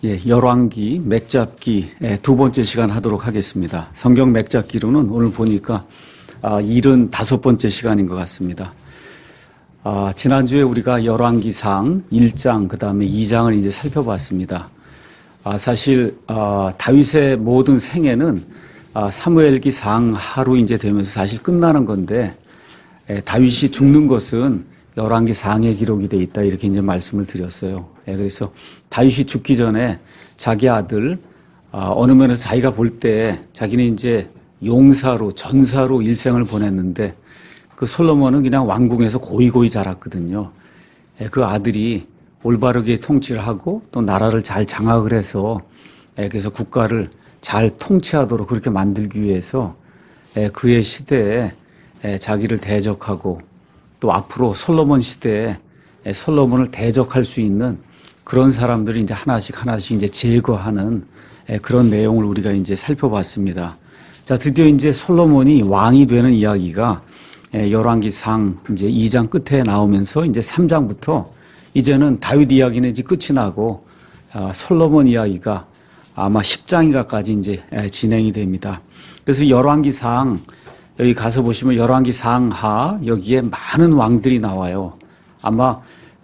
예, 열왕기 맥잡기 두 번째 시간 하도록 하겠습니다. 성경 맥잡기로는 오늘 보니까 75번째 시간인 것 같습니다. 지난주에 우리가 열왕기상 1장 그다음에 2장을 이제 살펴봤습니다. 사실 다윗의 모든 생애는 사무엘기 상하로 이제 되면서 사실 끝나는 건데 다윗이 죽는 것은 열왕기 상에 기록이 돼 있다 이렇게 이제 말씀을 드렸어요. 그래서 다윗이 죽기 전에 자기 아들 어느 면에서 자기가 볼 때 자기는 이제 용사로 전사로 일생을 보냈는데 그 솔로몬은 그냥 왕궁에서 고이고이 자랐거든요. 그 아들이 올바르게 통치를 하고 또 나라를 잘 장악을 해서 그래서 국가를 잘 통치하도록 그렇게 만들기 위해서 그의 시대에 자기를 대적하고 또 앞으로 솔로몬 시대에 솔로몬을 대적할 수 있는 그런 사람들이 이제 하나씩 이제 제거하는 그런 내용을 우리가 이제 살펴봤습니다. 자, 드디어 이제 솔로몬이 왕이 되는 이야기가 열왕기상 이제 2장 끝에 나오면서 이제 3장부터 이제는 다윗 이야기는 이제 끝이 나고 솔로몬 이야기가 아마 10장이가까지 이제 진행이 됩니다. 그래서 열왕기상 여기 가서 보시면 열왕기상하 여기에 많은 왕들이 나와요. 아마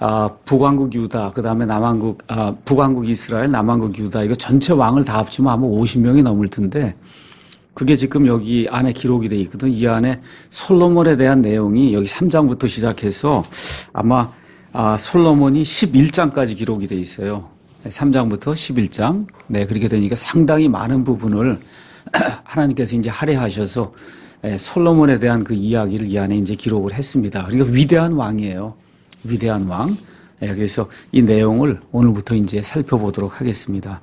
북왕국 유다 그다음에 남왕국 북왕국 이스라엘 남왕국 유다 이거 전체 왕을 다 합치면 아마 50명이 넘을 텐데 그게 지금 여기 안에 기록이 돼 있거든. 이 안에 솔로몬에 대한 내용이 여기 3장부터 시작해서 아마 솔로몬이 11장까지 기록이 돼 있어요. 3장부터 11장. 네, 그렇게 되니까 상당히 많은 부분을 하나님께서 이제 할애하셔서 솔로몬에 대한 그 이야기를 이 안에 이제 기록을 했습니다. 그러니까 위대한 왕이에요. 위대한 왕. 그래서 이 내용을 오늘부터 이제 살펴보도록 하겠습니다.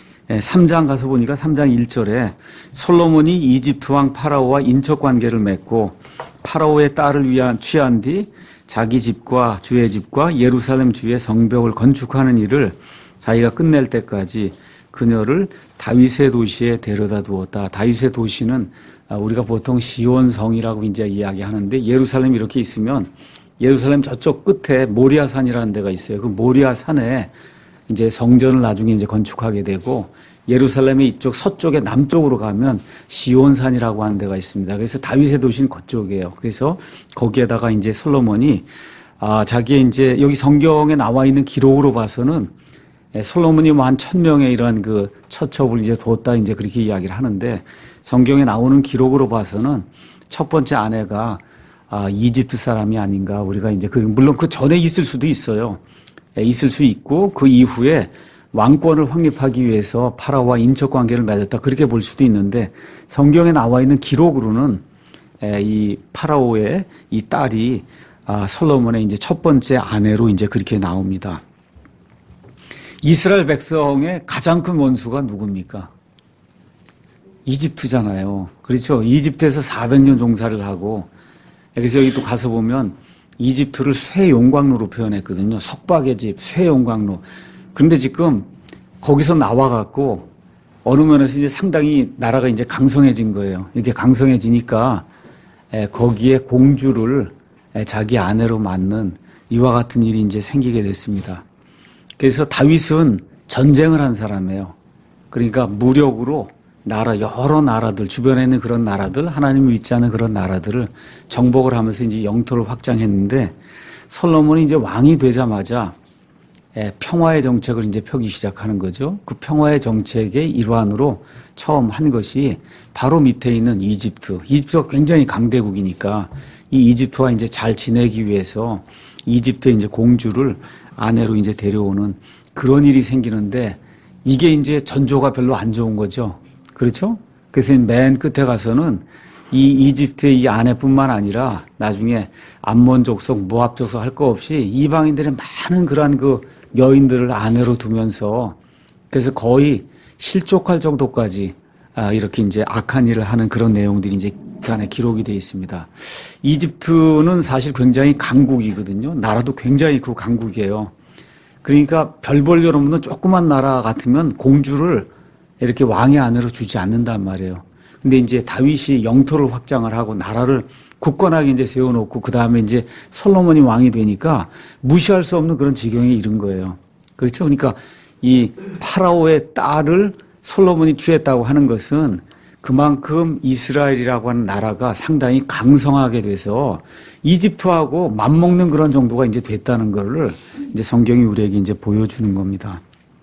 3장 가서 보니까 3장 1절에 솔로몬이 이집트 왕 파라오와 인척 관계를 맺고 파라오의 딸을 취한 뒤 자기 집과 주의 집과 예루살렘 주의 성벽을 건축하는 일을 자기가 끝낼 때까지 그녀를 다윗의 도시에 데려다 두었다. 다윗의 도시는 우리가 보통 시온성이라고 이제 이야기하는데 예루살렘 이렇게 있으면 예루살렘 저쪽 끝에 모리아산이라는 데가 있어요. 그 모리아산에 이제 성전을 나중에 이제 건축하게 되고 예루살렘의 이쪽 서쪽에 남쪽으로 가면 시온산이라고 하는 데가 있습니다. 그래서 다윗의 도시는 그쪽이에요. 그래서 거기에다가 이제 솔로몬이 자기의 이제 여기 성경에 나와 있는 기록으로 봐서는 솔로몬이 뭐 한 1000명의 이런 그 처첩을 이제 뒀다 이제 그렇게 이야기를 하는데 성경에 나오는 기록으로 봐서는 첫 번째 아내가 이집트 사람이 아닌가 우리가 이제 물론 그 전에 있을 수도 있어요. 있을 수 있고 그 이후에 왕권을 확립하기 위해서 파라오와 인척 관계를 맺었다 그렇게 볼 수도 있는데 성경에 나와 있는 기록으로는 이 파라오의 이 딸이 솔로몬의 이제 첫 번째 아내로 이제 그렇게 나옵니다. 이스라엘 백성의 가장 큰 원수가 누굽니까? 이집트잖아요. 그렇죠? 이집트에서 400년 종사를 하고 그래서 여기 또 가서 보면 이집트를 쇠용광로로 표현했거든요. 석박의 집, 쇠용광로. 그런데 지금 거기서 나와갖고 어느 면에서 이제 상당히 나라가 이제 강성해진 거예요. 이렇게 강성해지니까 거기에 공주를 자기 아내로 맡는 이와 같은 일이 이제 생기게 됐습니다. 그래서 다윗은 전쟁을 한 사람이에요. 그러니까 무력으로 여러 나라들, 주변에 있는 그런 나라들, 하나님을 믿지 않는 그런 나라들을 정복을 하면서 이제 영토를 확장했는데 솔로몬이 이제 왕이 되자마자 평화의 정책을 이제 펴기 시작하는 거죠. 그 평화의 정책의 일환으로 처음 한 것이 바로 밑에 있는 이집트. 이집트가 굉장히 강대국이니까 이 이집트와 이제 잘 지내기 위해서 이집트의 이제 공주를 아내로 이제 데려오는 그런 일이 생기는데 이게 이제 전조가 별로 안 좋은 거죠. 그렇죠? 그래서 맨 끝에 가서는 이 이집트의 이 아내뿐만 아니라 나중에 암몬 족속, 모압 족속 할 거 없이 이방인들의 많은 그러한 그 여인들을 아내로 두면서 그래서 거의 실족할 정도까지 이렇게 이제 악한 일을 하는 그런 내용들이 이제 그 안에 기록이 되어 있습니다. 이집트는 사실 굉장히 강국이거든요. 나라도 굉장히 그 강국이에요. 그러니까 별 볼 일 없는 조그만 나라 같으면 공주를 이렇게 왕의 아내로 주지 않는단 말이에요. 근데 이제 다윗이 영토를 확장을 하고 나라를 굳건하게 이제 세워놓고 그 다음에 이제 솔로몬이 왕이 되니까 무시할 수 없는 그런 지경에 이른 거예요. 그렇죠? 그러니까 이 파라오의 딸을 솔로몬이 취했다고 하는 것은 그만큼 이스라엘이라고 하는 나라가 상당히 강성하게 돼서 이집트하고 맞먹는 그런 정도가 이제 됐다는 거를 이제 성경이 우리에게 이제 보여주는 겁니다.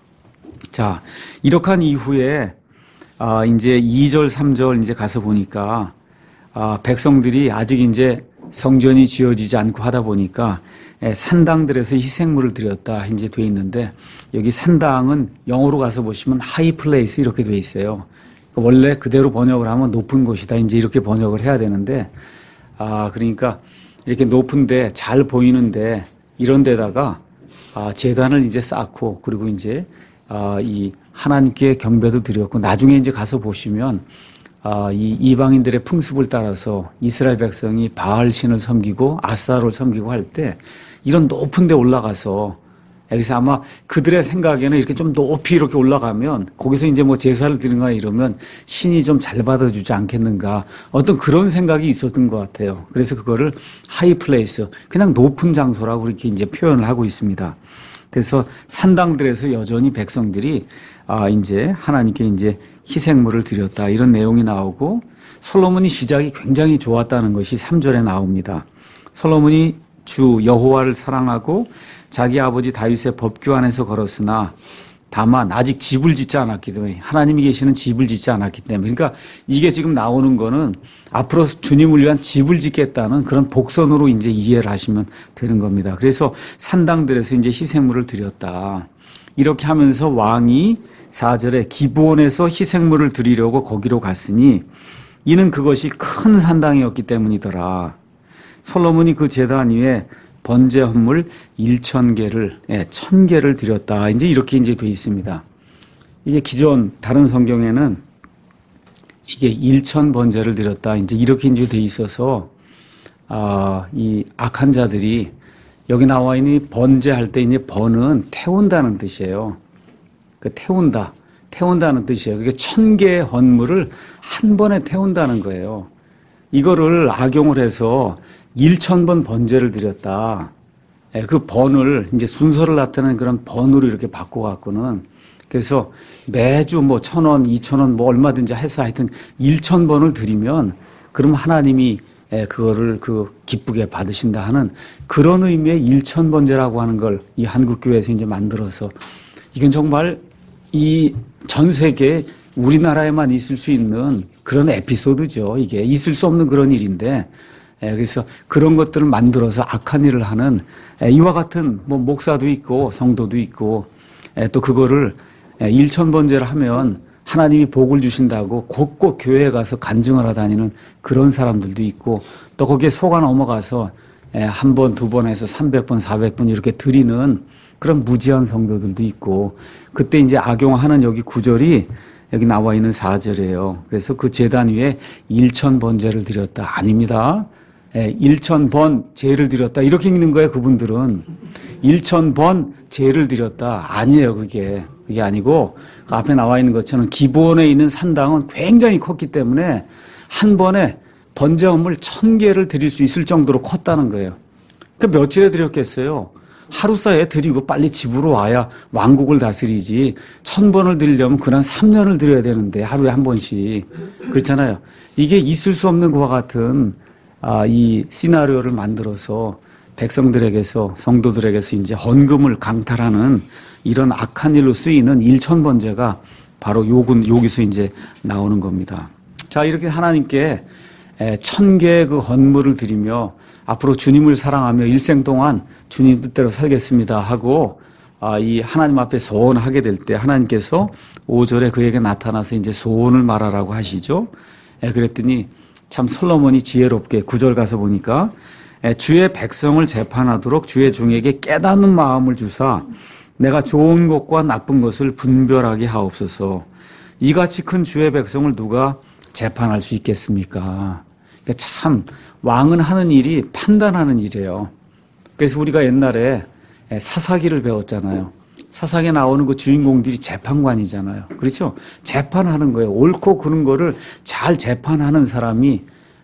자, 이렇게 한 이후에 이제 2절, 3절 이제 가서 보니까 백성들이 아직 이제 성전이 지어지지 않고 하다 보니까 산당들에서 희생물을 드렸다 이제 돼 있는데 여기 산당은 영어로 가서 보시면 하이 플레이스 이렇게 돼 있어요. 원래 그대로 번역을 하면 높은 곳이다 이제 이렇게 번역을 해야 되는데 그러니까 이렇게 높은데 잘 보이는데 이런 데다가 제단을 이제 쌓고 그리고 이제 이 하나님께 경배도 드렸고 나중에 이제 가서 보시면 이 이방인들의 풍습을 따라서 이스라엘 백성이 바알 신을 섬기고 아스타롯을 섬기고 할 때 이런 높은 데 올라가서 여기서 아마 그들의 생각에는 이렇게 좀 높이 이렇게 올라가면 거기서 이제 뭐 제사를 드리거나 이러면 신이 좀 잘 받아주지 않겠는가 어떤 그런 생각이 있었던 것 같아요. 그래서 그거를 하이 플레이스 그냥 높은 장소라고 이렇게 이제 표현을 하고 있습니다. 그래서 산당들에서 여전히 백성들이 이제 하나님께 이제 희생물을 드렸다 이런 내용이 나오고 솔로몬이 시작이 굉장히 좋았다는 것이 3절에 나옵니다. 솔로몬이 주 여호와를 사랑하고 자기 아버지 다윗의 법규 안에서 걸었으나 다만 아직 집을 짓지 않았기 때문에 하나님이 계시는 집을 짓지 않았기 때문에 그러니까 이게 지금 나오는 거는 앞으로 주님을 위한 집을 짓겠다는 그런 복선으로 이제 이해를 하시면 되는 겁니다. 그래서 산당들에서 이제 희생물을 드렸다. 이렇게 하면서 왕이 4절에 기브온에서 희생물을 드리려고 거기로 갔으니 이는 그것이 큰 산당이었기 때문이더라. 솔로몬이 그 제단 위에 번제 헌물 1,000개를 1,000개를 드렸다. 이제 이렇게 이제 돼 있습니다. 이게 기존 다른 성경에는 이게 1,000번제를 드렸다. 이제 이렇게 이제 돼 있어서 이 악한 자들이 여기 나와 있는 번제할 때 이제 번은 태운다는 뜻이에요. 그 태운다는 뜻이에요. 그게 1,000개의 헌물을 한 번에 태운다는 거예요. 이거를 악용을 해서 1,000번 번제를 드렸다. 그 번을 이제 순서를 나타내는 그런 번으로 이렇게 바꿔갖고는 그래서 매주 뭐 1,000원, 2,000원 뭐 얼마든지 해서 하여튼 1,000번을 드리면 그럼 하나님이 그거를 기쁘게 받으신다 하는 그런 의미의 1,000번제라고 하는 걸 이 한국교회에서 이제 만들어서 이건 정말 이 전 세계 우리나라에만 있을 수 있는 그런 에피소드죠. 이게 있을 수 없는 그런 일인데 그래서 그런 것들을 만들어서 악한 일을 하는 이와 같은 뭐 목사도 있고 성도도 있고 또 그거를 1,000번제를 하면 하나님이 복을 주신다고 곳곳 교회에 가서 간증을 하다니는 그런 사람들도 있고 또 거기에 속아 넘어가서 한 번, 두 번 해서 300번, 400번 이렇게 드리는 그런 무지한 성도들도 있고 그때 이제 악용하는 여기 구절이 여기 나와 있는 4절이에요. 그래서 그 제단 위에 1,000번제를 드렸다. 아닙니다. 1,000번 제를 드렸다. 이렇게 읽는 거예요, 그분들은. 1,000번 제를 드렸다. 아니에요, 그게. 그게 아니고, 그 앞에 나와 있는 것처럼 기본에 있는 산당은 굉장히 컸기 때문에 한 번에 번제 헌물 1,000개를 드릴 수 있을 정도로 컸다는 거예요. 그 며칠에 드렸겠어요? 하루 사이에 드리고 빨리 집으로 와야 왕국을 다스리지 1,000번을 드리려면 그난 3년을 드려야 되는데 하루에 한 번씩. 그렇잖아요. 이게 있을 수 없는 것과 같은 이 시나리오를 만들어서 백성들에게서 성도들에게서 이제 헌금을 강탈하는 이런 악한 일로 쓰이는 1,000번제가 바로 여기서 이제 나오는 겁니다. 자, 이렇게 하나님께 1,000개의 그 헌물을 드리며 앞으로 주님을 사랑하며 일생 동안 주님 뜻대로 살겠습니다 하고 이 하나님 앞에 소원하게 될 때 하나님께서 5절에 그에게 나타나서 이제 소원을 말하라고 하시죠. 그랬더니 참 솔로몬이 지혜롭게 9절 가서 보니까 주의 백성을 재판하도록 주의 종에게 깨닫는 마음을 주사 내가 좋은 것과 나쁜 것을 분별하게 하옵소서. 이같이 큰 주의 백성을 누가 재판할 수 있겠습니까? 그러니까 참 왕은 하는 일이 판단하는 일이에요. 그래서 우리가 옛날에 사사기를 배웠잖아요. 사사기에 나오는 그 주인공들이 재판관이잖아요. 그렇죠? 재판하는 거예요. 옳고 그른 거를 잘 재판하는 사람이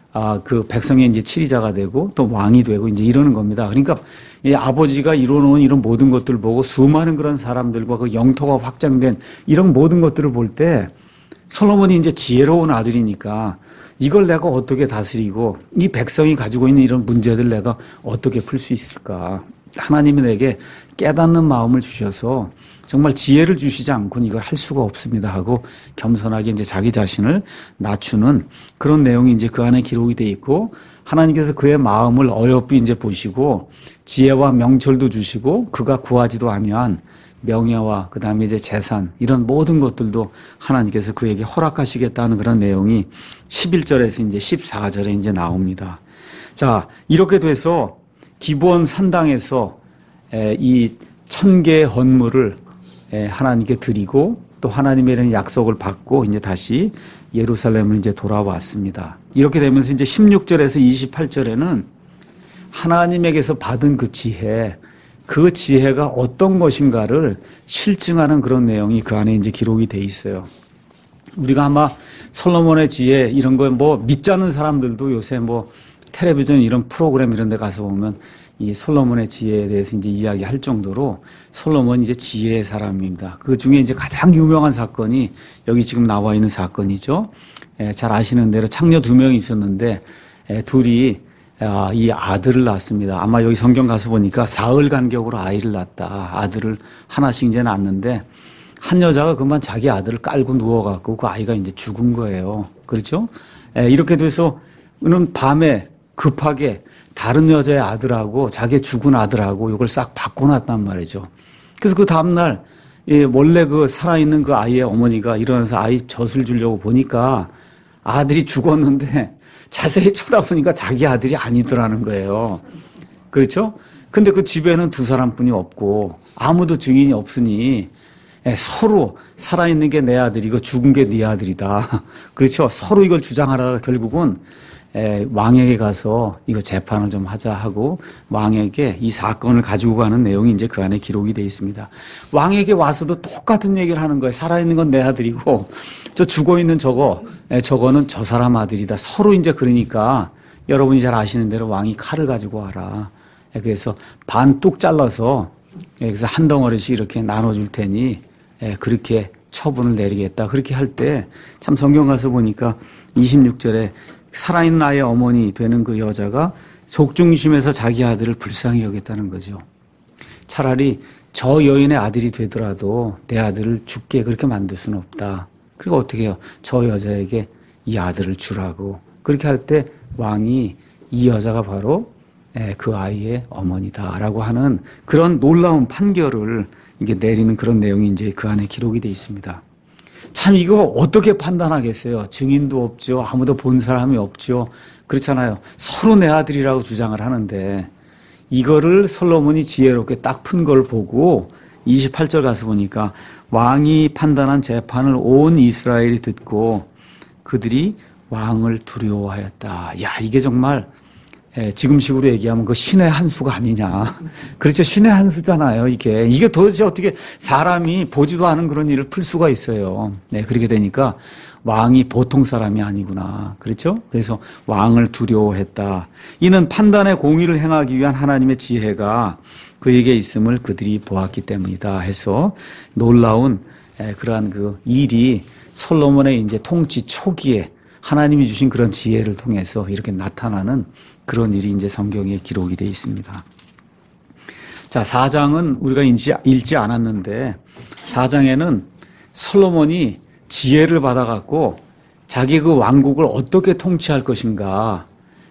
그 백성의 이제 치리자가 되고 또 왕이 되고 이제 이러는 겁니다. 그러니까 이 아버지가 이루어놓은 이런 모든 것들을 보고 수많은 그런 사람들과 그 영토가 확장된 이런 모든 것들을 볼 때 솔로몬이 이제 지혜로운 아들이니까 이걸 내가 어떻게 다스리고 이 백성이 가지고 있는 이런 문제들 내가 어떻게 풀 수 있을까. 하나님이 내게 깨닫는 마음을 주셔서 정말 지혜를 주시지 않고는 이걸 할 수가 없습니다 하고 겸손하게 이제 자기 자신을 낮추는 그런 내용이 이제 그 안에 기록이 돼 있고 하나님께서 그의 마음을 어여삐 이제 보시고 지혜와 명철도 주시고 그가 구하지도 아니한 명예와 그다음에 이제 재산 이런 모든 것들도 하나님께서 그에게 허락하시겠다는 그런 내용이 11절에서 이제 14절에 이제 나옵니다. 자, 이렇게 돼서 기브온 산당에서 이 1000개의 헌물을 하나님께 드리고 또 하나님의 이런 약속을 받고 이제 다시 예루살렘을 이제 돌아왔습니다. 이렇게 되면서 이제 16절에서 28절에는 하나님에게서 받은 그 지혜가 어떤 것인가를 실증하는 그런 내용이 그 안에 이제 기록이 돼 있어요. 우리가 아마 솔로몬의 지혜 이런 거 뭐 믿지 않는 사람들도 요새 뭐 텔레비전 이런 프로그램 이런 데 가서 보면 이 솔로몬의 지혜에 대해서 이제 이야기할 정도로 솔로몬이 이제 지혜의 사람입니다. 그 중에 이제 가장 유명한 사건이 여기 지금 나와 있는 사건이죠. 잘 아시는 대로 창녀 2명이 있었는데 둘이 이 아들을 낳았습니다. 아마 여기 성경 가서 보니까 사흘 간격으로 아이를 낳았다. 아들을 하나씩 이제 낳았는데 한 여자가 그만 자기 아들을 깔고 누워갖고 그 아이가 이제 죽은 거예요. 그렇죠? 이렇게 돼서 그는 밤에 급하게 다른 여자의 아들하고 자기 죽은 아들하고 이걸 싹 바꿔놨단 말이죠. 그래서 그 다음날 원래 그 살아있는 그 아이의 어머니가 일어나서 아이 젖을 주려고 보니까 아들이 죽었는데 자세히 쳐다보니까 자기 아들이 아니더라는 거예요. 그렇죠? 근데 그 집에는 2사람뿐이 없고 아무도 증인이 없으니 서로 살아있는 게 내 아들이고 죽은 게 네 아들이다. 그렇죠? 서로 이걸 주장하다가 결국은 왕에게 가서 이거 재판을 좀 하자 하고 왕에게 이 사건을 가지고 가는 내용이 이제 그 안에 기록이 되어 있습니다. 왕에게 와서도 똑같은 얘기를 하는 거예요. 살아있는 건 내 아들이고 저 죽어있는 저거는 저 사람 아들이다. 서로 이제 그러니까 여러분이 잘 아시는 대로 왕이 칼을 가지고 와라. 그래서 반 뚝 잘라서 그래서 한 덩어리씩 이렇게 나눠줄 테니 그렇게 처분을 내리겠다. 그렇게 할 때 참 성경 가서 보니까 26절에 살아있는 아이의 어머니 되는 그 여자가 속중심에서 자기 아들을 불쌍히 여겼다는 거죠. 차라리 저 여인의 아들이 되더라도 내 아들을 죽게 그렇게 만들 수는 없다. 그리고 어떻게 해요? 저 여자에게 이 아들을 주라고. 그렇게 할 때 왕이 이 여자가 바로 그 아이의 어머니다라고 하는 그런 놀라운 판결을 이게 내리는 그런 내용이 이제 그 안에 기록이 되어 있습니다. 참 이거 어떻게 판단하겠어요? 증인도 없죠. 아무도 본 사람이 없죠. 그렇잖아요. 서로 내 아들이라고 주장을 하는데 이거를 솔로몬이 지혜롭게 딱 푼 걸 보고 28절 가서 보니까 왕이 판단한 재판을 온 이스라엘이 듣고 그들이 왕을 두려워하였다. 야, 이게 정말 지금식으로 얘기하면 그 신의 한 수가 아니냐. 그렇죠. 신의 한 수잖아요. 이게 도대체 어떻게 사람이 보지도 않은 그런 일을 풀 수가 있어요. 네, 그렇게 되니까 왕이 보통 사람이 아니구나. 그렇죠. 그래서 왕을 두려워했다. 이는 판단의 공의를 행하기 위한 하나님의 지혜가 그에게 있음을 그들이 보았기 때문이다 해서 놀라운 그러한 그 일이 솔로몬의 이제 통치 초기에 하나님이 주신 그런 지혜를 통해서 이렇게 나타나는 그런 일이 이제 성경에 기록이 되어 있습니다. 자, 4장은 우리가 읽지 않았는데 4장에는 솔로몬이 지혜를 받아갖고 자기 그 왕국을 어떻게 통치할 것인가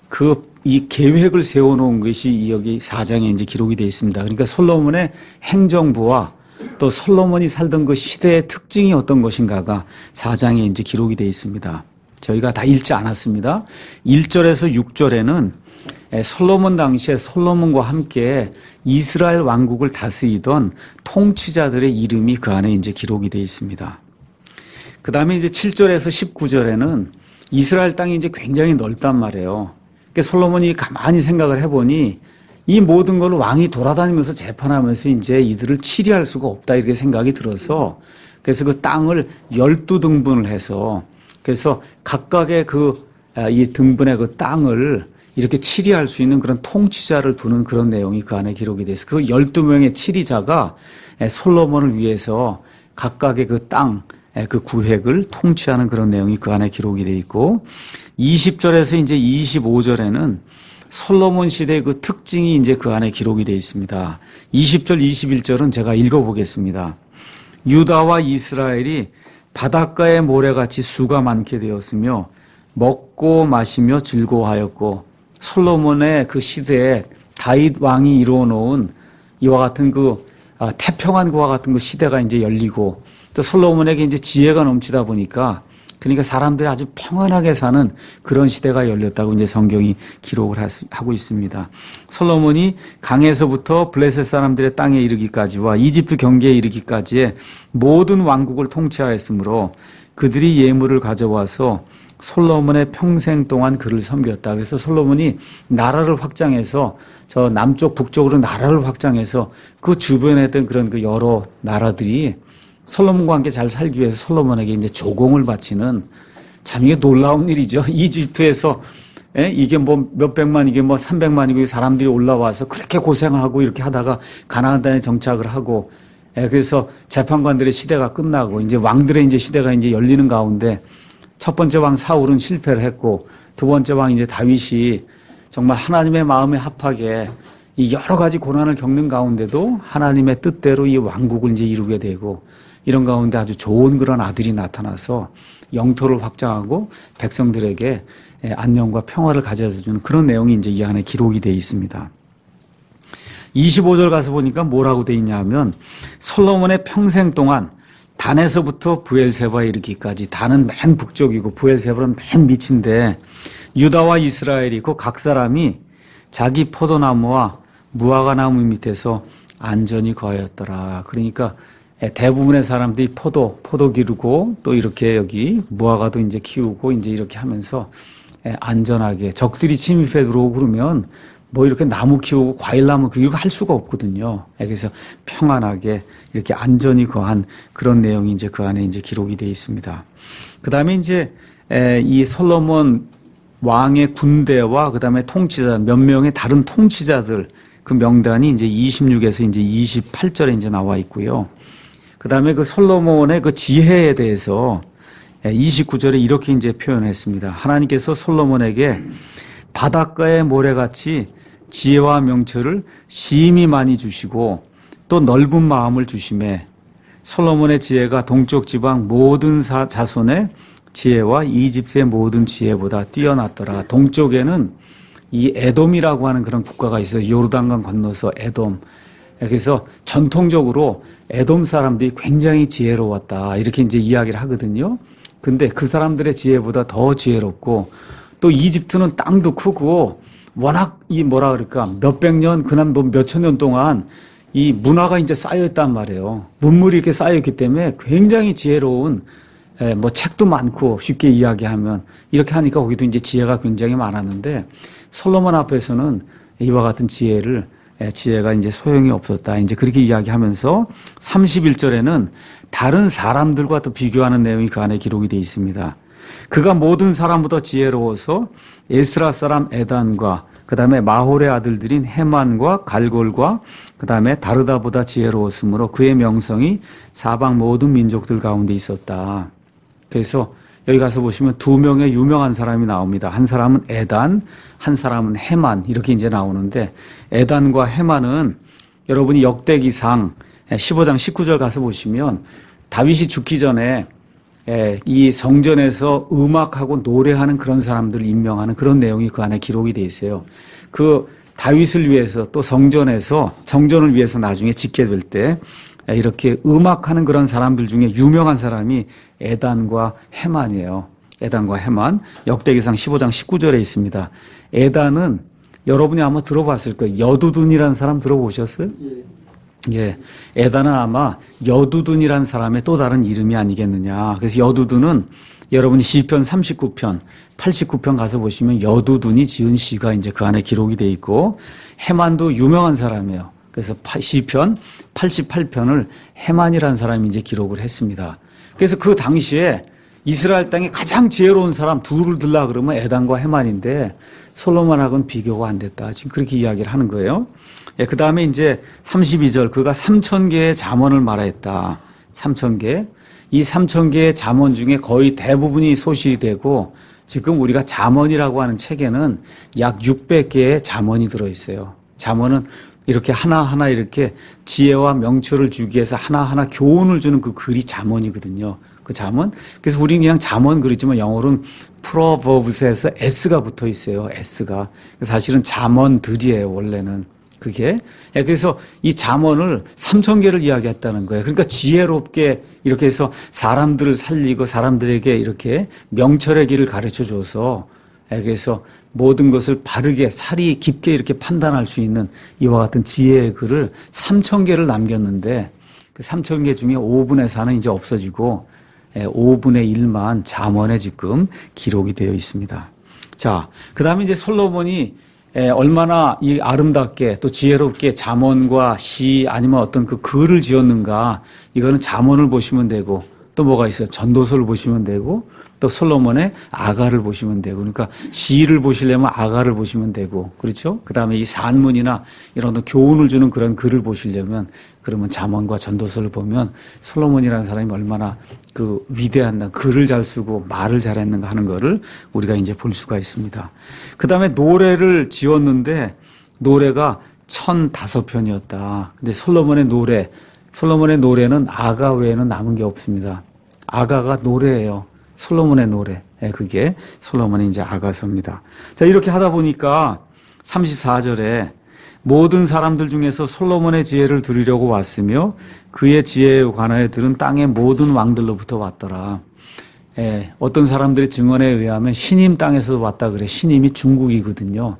이 계획을 세워놓은 것이 여기 4장에 이제 기록이 되어 있습니다. 그러니까 솔로몬의 행정부와 또 솔로몬이 살던 그 시대의 특징이 어떤 것인가가 4장에 이제 기록이 되어 있습니다. 저희가 다 읽지 않았습니다. 1절에서 6절에는 솔로몬 당시에 솔로몬과 함께 이스라엘 왕국을 다스리던 통치자들의 이름이 그 안에 이제 기록이 되어 있습니다. 그 다음에 이제 7절에서 19절에는 이스라엘 땅이 이제 굉장히 넓단 말이에요. 그러니까 솔로몬이 가만히 생각을 해보니 이 모든 걸 왕이 돌아다니면서 재판하면서 이제 이들을 치리할 수가 없다 이렇게 생각이 들어서 그래서 그 땅을 12등분을 해서 그래서 각각의 그 이 등분의 그 땅을 이렇게 치리할 수 있는 그런 통치자를 두는 그런 내용이 그 안에 기록이 돼 있어요. 그 12명의 치리자가 솔로몬을 위해서 각각의 그 땅, 그 구획을 통치하는 그런 내용이 그 안에 기록이 돼 있고 20절에서 이제 25절에는 솔로몬 시대의 그 특징이 이제 그 안에 기록이 돼 있습니다. 20절, 21절은 제가 읽어보겠습니다. 유다와 이스라엘이 바닷가의 모래같이 수가 많게 되었으며 먹고 마시며 즐거워하였고 솔로몬의 그 시대에 다윗 왕이 이루어 놓은 이와 같은 그 태평한 그와 같은 그 시대가 이제 열리고 또 솔로몬에게 이제 지혜가 넘치다 보니까 그러니까 사람들이 아주 평안하게 사는 그런 시대가 열렸다고 이제 성경이 기록을 하고 있습니다. 솔로몬이 강에서부터 블레셋 사람들의 땅에 이르기까지와 이집트 경계에 이르기까지의 모든 왕국을 통치하였으므로 그들이 예물을 가져와서 솔로몬의 평생 동안 그를 섬겼다. 그래서 솔로몬이 나라를 확장해서 저 남쪽 북쪽으로 나라를 확장해서 그 주변에 있던 그런 그 여러 나라들이 솔로몬과 함께 잘 살기 위해서 솔로몬에게 이제 조공을 바치는 참 이게 놀라운 일이죠. 이집트에서 이게 뭐 몇백만 이게 뭐 300만이고 사람들이 올라와서 그렇게 고생하고 이렇게 하다가 가나안 땅에 정착을 하고 그래서 재판관들의 시대가 끝나고 이제 왕들의 이제 시대가 이제 열리는 가운데 첫 번째 왕 사울은 실패를 했고 두 번째 왕 이제 다윗이 정말 하나님의 마음에 합하게 이 여러 가지 고난을 겪는 가운데도 하나님의 뜻대로 이 왕국을 이제 이루게 되고 이런 가운데 아주 좋은 그런 아들이 나타나서 영토를 확장하고 백성들에게 안녕과 평화를 가져다 주는 그런 내용이 이제 이 안에 기록이 되어 있습니다. 25절 가서 보니까 뭐라고 되어 있냐 하면 솔로몬의 평생 동안 단에서부터 브엘세바에 이르기까지 단은 맨 북쪽이고 브엘세바는 맨 밑인데 유다와 이스라엘이 그 각 사람이 자기 포도나무와 무화과나무 밑에서 안전히 거하였더라. 그러니까 대부분의 사람들이 포도 기르고 또 이렇게 여기 무화과도 이제 키우고 이제 이렇게 하면서 안전하게 적들이 침입해 들어오고 그러면 뭐 이렇게 나무 키우고 과일나무 키우고 할 수가 없거든요. 그래서 평안하게 이렇게 안전히 거한 그런 내용이 이제 그 안에 이제 기록이 되어 있습니다. 그 다음에 이제 이 솔로몬 왕의 군대와 그 다음에 통치자 몇 명의 다른 통치자들 그 명단이 이제 26에서 이제 28절에 이제 나와 있고요. 그 다음에 그 솔로몬의 그 지혜에 대해서 29절에 이렇게 이제 표현했습니다. 하나님께서 솔로몬에게 바닷가의 모래같이 지혜와 명철을 심히 많이 주시고 또 넓은 마음을 주심에 솔로몬의 지혜가 동쪽 지방 모든 자손의 지혜와 이집트의 모든 지혜보다 뛰어났더라. 동쪽에는 이 에돔이라고 하는 그런 국가가 있어요. 요르단강 건너서 에돔. 그래서 전통적으로 에돔 사람들이 굉장히 지혜로웠다. 이렇게 이제 이야기를 하거든요. 근데 그 사람들의 지혜보다 더 지혜롭고 또 이집트는 땅도 크고 워낙 이 뭐라 그럴까 몇백 년, 그날 뭐 몇천 년 동안 이 문화가 이제 쌓여있단 말이에요. 문물이 이렇게 쌓여있기 때문에 굉장히 지혜로운 뭐 책도 많고 쉽게 이야기하면 이렇게 하니까 거기도 이제 지혜가 굉장히 많았는데 솔로몬 앞에서는 이와 같은 지혜가 이제 소용이 없었다. 이제 그렇게 이야기하면서 31절에는 다른 사람들과 또 비교하는 내용이 그 안에 기록이 되어 있습니다. 그가 모든 사람보다 지혜로워서 에스라 사람 에단과 그 다음에 마홀의 아들들인 헤만과 갈골과 그 다음에 다르다보다 지혜로웠으므로 그의 명성이 사방 모든 민족들 가운데 있었다. 그래서 여기 가서 보시면 두 명의 유명한 사람이 나옵니다. 한 사람은 에단, 한 사람은 헤만 이렇게 이제 나오는데 에단과 헤만은 여러분이 역대기상 15장 19절 가서 보시면 다윗이 죽기 전에 이 성전에서 음악하고 노래하는 그런 사람들을 임명하는 그런 내용이 그 안에 기록이 돼 있어요. 그 다윗을 위해서 또 성전을 위해서 나중에 짓게 될 때 이렇게 음악하는 그런 사람들 중에 유명한 사람이 에단과 헤만이에요. 에단과 헤만. 역대기상 15장 19절에 있습니다. 에단은 여러분이 아마 들어봤을 거예요. 여두둔이라는 사람 들어보셨어요? 예. 에단은 아마 여두둔이라는 사람의 또 다른 이름이 아니겠느냐. 그래서 여두둔은 여러분이 시편 39편, 89편 가서 보시면 여두둔이 지은 시가 이제 그 안에 기록이 돼 있고 헤만도 유명한 사람이에요. 그래서 시편 88편을 헤만이라는 사람이 이제 기록을 했습니다. 그래서 그 당시에 이스라엘 땅에 가장 지혜로운 사람 둘을 들라 그러면 에단과 헤만인데 솔로몬하고는 비교가 안 됐다. 지금 그렇게 이야기를 하는 거예요. 예, 그 다음에 이제 32절, 그가 3,000개의 잠언을 말하였다. 3,000개. 이 3,000개의 잠언 중에 거의 대부분이 소실이 되고 지금 우리가 잠언이라고 하는 책에는 약 600개의 잠언이 들어있어요. 잠언은 이렇게 하나하나 이렇게 지혜와 명철을 주기 위해서 하나하나 교훈을 주는 그 글이 잠언이거든요. 그 잠언. 그래서 우리는 그냥 잠언 그러지만 영어로는 Proverbs에서 S가 붙어 있어요. S가. 사실은 잠언들이에요. 원래는. 그게. 그래서 이 잠언을 3,000개를 이야기했다는 거예요. 그러니까 지혜롭게 이렇게 해서 사람들을 살리고 사람들에게 이렇게 명철의 길을 가르쳐 줘서 그래서 모든 것을 바르게 살이 깊게 이렇게 판단할 수 있는 이와 같은 지혜의 글을 3,000개를 남겼는데 그 3,000개 중에 5분의 4는 이제 없어지고 5분의 1만 잠언에 지금 기록이 되어 있습니다. 자, 그 다음에 이제 솔로몬이 얼마나 이 아름답게 또 지혜롭게 잠언과 시 아니면 어떤 그 글을 지었는가, 이거는 잠언을 보시면 되고 또 뭐가 있어요? 전도서를 보시면 되고 또 솔로몬의 아가를 보시면 되고, 그러니까 시를 보시려면 아가를 보시면 되고, 그렇죠? 그 다음에 이 산문이나 이런 교훈을 주는 그런 글을 보시려면 그러면 잠언과 전도서를 보면 솔로몬이라는 사람이 얼마나 그 위대한 글을 잘 쓰고 말을 잘했는가 하는 거를 우리가 이제 볼 수가 있습니다. 그 다음에 노래를 지었는데 노래가 1,005편이었다. 근데 솔로몬의 노래는 아가 외에는 남은 게 없습니다. 아가가 노래예요. 솔로몬의 노래. 그게 솔로몬의 이제 아가서입니다. 자, 이렇게 하다 보니까 34절에 모든 사람들 중에서 솔로몬의 지혜를 들으려고 왔으며 그의 지혜에 관하여 들은 땅의 모든 왕들로부터 왔더라. 어떤 사람들의 증언에 의하면 신임 땅에서도 왔다 그래. 신임이 중국이거든요.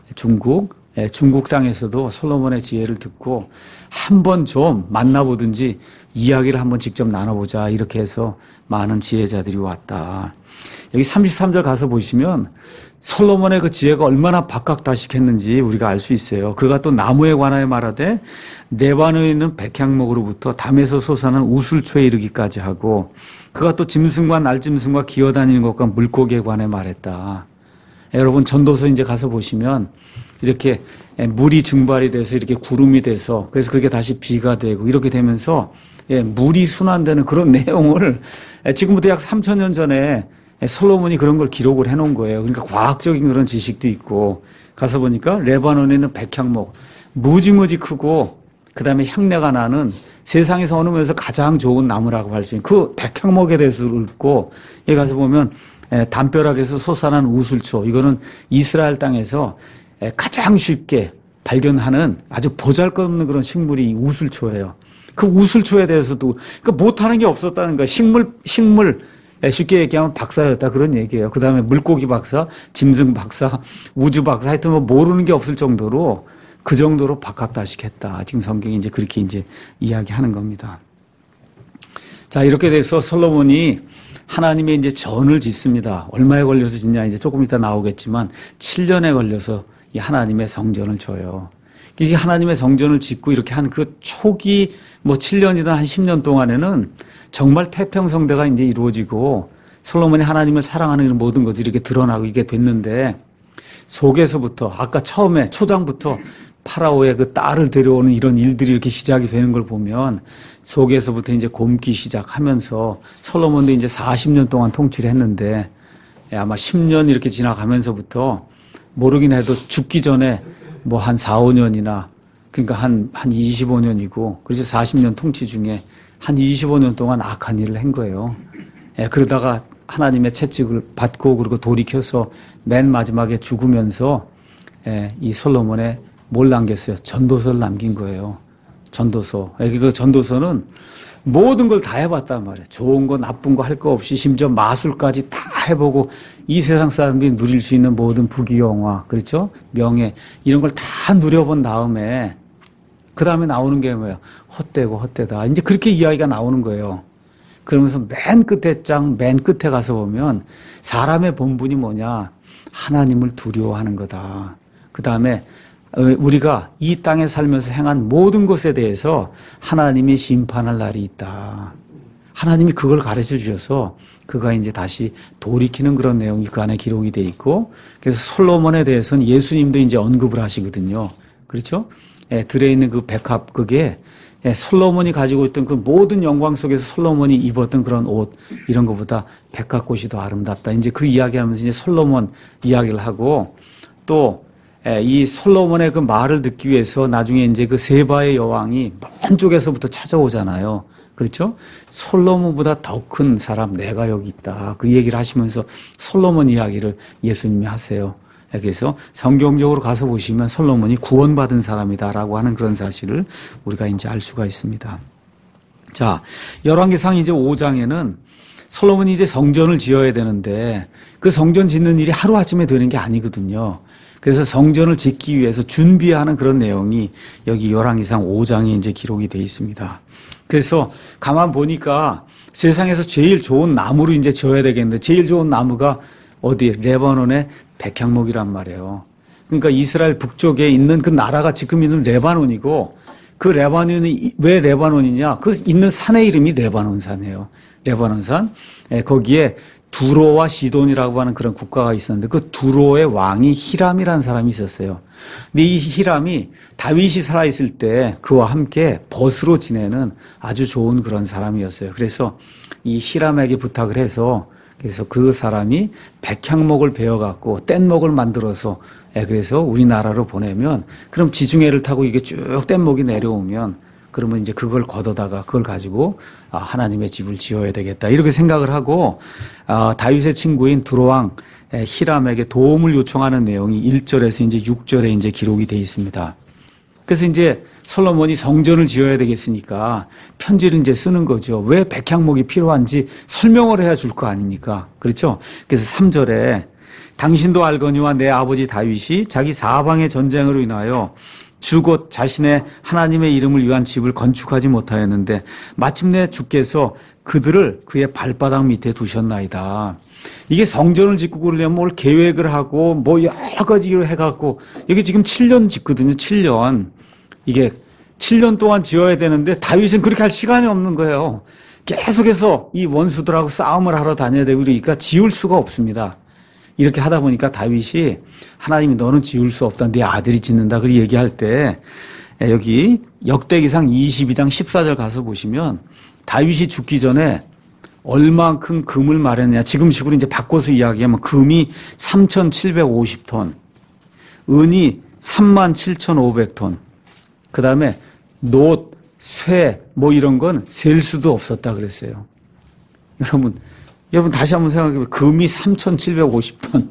중국 땅에서도 솔로몬의 지혜를 듣고 한번 좀 만나보든지 이야기를 한번 직접 나눠보자 이렇게 해서 많은 지혜자들이 왔다. 여기 33절 가서 보시면 솔로몬의 그 지혜가 얼마나 박학다식했는지 우리가 알 수 있어요. 그가 또 나무에 관하여 말하되 레바논에 있는 백향목으로부터 담에서 솟아난 우슬초에 이르기까지 하고, 그가 또 짐승과 날짐승과 기어다니는 것과 물고기에 관해 말했다. 여러분 전도서 이제 가서 보시면 이렇게 물이 증발이 돼서 이렇게 구름이 돼서 그래서 그게 다시 비가 되고 이렇게 되면서 물이 순환되는 그런 내용을 지금부터 약 3,000년 전에 솔로몬이 그런 걸 기록을 해놓은 거예요. 그러니까 과학적인 그런 지식도 있고, 가서 보니까 레바논에 있는 백향목, 무지무지 크고 그 다음에 향내가 나는 세상에서 어느 면에서 가장 좋은 나무라고 할 수 있는 그 백향목에 대해서 읽고, 여기 가서 보면 담벼락에서 솟아난 우슬초, 이거는 이스라엘 땅에서 가장 쉽게 발견하는 아주 보잘것없는 그런 식물이 우슬초예요. 그 우슬초에 대해서도 그러니까 못하는 게 없었다는 거예요. 식물 쉽게 얘기하면 박사였다 그런 얘기예요. 그 다음에 물고기 박사, 짐승 박사, 우주 박사, 하여튼 뭐 모르는 게 없을 정도로 그 정도로 박학다식했다. 지금 성경이 이제 그렇게 이제 이야기하는 겁니다. 자, 이렇게 돼서 솔로몬이 하나님의 이제 전을 짓습니다. 얼마에 걸려서 짓냐 이제 조금 이따 나오겠지만 7년에 걸려서 이 하나님의 성전을 줘요. 이 하나님의 성전을 짓고 이렇게 한 그 초기 뭐 7년이든 한 10년 동안에는 정말 태평성대가 이제 이루어지고 솔로몬이 하나님을 사랑하는 이런 모든 것들이 이렇게 드러나고 이게 됐는데, 속에서부터 아까 처음에 초장부터 파라오의 그 딸을 데려오는 이런 일들이 이렇게 시작이 되는 걸 보면 속에서부터 이제 곪기 시작하면서 솔로몬도 이제 40년 동안 통치를 했는데 아마 10년 이렇게 지나가면서부터 모르긴 해도 죽기 전에 뭐 한 4, 5년이나 그러니까 한 25년이고, 그래서 40년 통치 중에 한 25년 동안 악한 일을 한 거예요. 그러다가 하나님의 채찍을 받고 그리고 돌이켜서 맨 마지막에 죽으면서 이 솔로몬에 뭘 남겼어요? 전도서를 남긴 거예요. 전도서. 그 전도서는 모든 걸 다 해봤단 말이에요. 좋은 거 나쁜 거 할 거 없이 심지어 마술까지 다 해보고 이 세상 사람들이 누릴 수 있는 모든 부귀영화, 그렇죠? 명예 이런 걸 다 누려본 다음에 그 다음에 나오는 게 뭐예요? 헛되고 헛되다. 이제 그렇게 이야기가 나오는 거예요. 그러면서 맨 끝에 가서 보면 사람의 본분이 뭐냐? 하나님을 두려워하는 거다. 그 다음에 우리가 이 땅에 살면서 행한 모든 것에 대해서 하나님이 심판할 날이 있다. 하나님이 그걸 가르쳐 주셔서 그가 이제 다시 돌이키는 그런 내용이 그 안에 기록이 돼 있고, 그래서 솔로몬에 대해서는 예수님도 이제 언급을 하시거든요. 그렇죠? 들에 있는 그 백합극에 솔로몬이 가지고 있던 그 모든 영광 속에서 솔로몬이 입었던 그런 옷, 이런 것보다 백합꽃이 더 아름답다. 이제 그 이야기하면서 이제 솔로몬 이야기를 하고, 또 이 솔로몬의 그 말을 듣기 위해서 나중에 이제 그 세바의 여왕이 먼 쪽에서부터 찾아오잖아요. 그렇죠? 솔로몬보다 더 큰 사람 내가 여기 있다. 그 얘기를 하시면서 솔로몬 이야기를 예수님이 하세요. 그래서 성경적으로 가서 보시면 솔로몬이 구원받은 사람이다라고 하는 그런 사실을 우리가 이제 알 수가 있습니다. 자, 열왕기상 이제 5장에는 솔로몬이 이제 성전을 지어야 되는데 그 성전 짓는 일이 하루아침에 되는 게 아니거든요. 그래서 성전을 짓기 위해서 준비하는 그런 내용이 여기 열왕기상 5장에 이제 기록이 되어 있습니다. 그래서 가만 보니까 세상에서 제일 좋은 나무로 이제 지어야 되겠는데 제일 좋은 나무가 어디? 레바논의 백향목이란 말이에요. 그러니까 이스라엘 북쪽에 있는 그 나라가 지금 있는 레바논이고, 그 레바논이 왜 레바논이냐? 그 있는 산의 이름이 레바논산이에요. 레바논산. 거기에 두로와 시돈이라고 하는 그런 국가가 있었는데 그 두로의 왕이 히람이라는 사람이 있었어요. 근데 이 히람이 다윗이 살아있을 때 그와 함께 벗으로 지내는 아주 좋은 그런 사람이었어요. 그래서 이 히람에게 부탁을 해서 그래서 그 사람이 백향목을 베어갖고 뗏목을 만들어서 그래서 우리나라로 보내면 그럼 지중해를 타고 이게 쭉 뗏목이 내려오면 그러면 이제 그걸 걷어다가 그걸 가지고 하나님의 집을 지어야 되겠다 이렇게 생각을 하고 다윗의 친구인 두로왕 히람에게 도움을 요청하는 내용이 1절에서 이제 6절에 이제 기록이 되어 있습니다. 그래서 이제 솔로몬이 성전을 지어야 되겠으니까 편지를 이제 쓰는 거죠. 왜 백향목이 필요한지 설명을 해야 줄 거 아닙니까? 그렇죠? 그래서 3절에 당신도 알거니와 내 아버지 다윗이 자기 사방의 전쟁으로 인하여 주곧 자신의 하나님의 이름을 위한 집을 건축하지 못하였는데 마침내 주께서 그들을 그의 발바닥 밑에 두셨나이다. 이게 성전을 짓고 그러려면 뭘 계획을 하고 뭐 여러 가지로 해갖고 여기 지금 7년 짓거든요. 7년. 이게 7년 동안 지어야 되는데 다윗은 그렇게 할 시간이 없는 거예요. 계속해서 이 원수들하고 싸움을 하러 다녀야 되고 그러니까 지을 수가 없습니다. 이렇게 하다 보니까 다윗이 하나님이 너는 지을 수 없다. 네 아들이 짓는다. 그렇게 얘기할 때 여기 역대기상 22장 14절 가서 보시면 다윗이 죽기 전에 얼만큼 금을 마련했냐. 지금식으로 이제 바꿔서 이야기하면 금이 3,750톤, 은이 37,500톤, 그 다음에 놋, 쇠, 뭐 이런 건 셀 수도 없었다 그랬어요. 여러분 다시 한번 생각해보면 금이 3,750톤.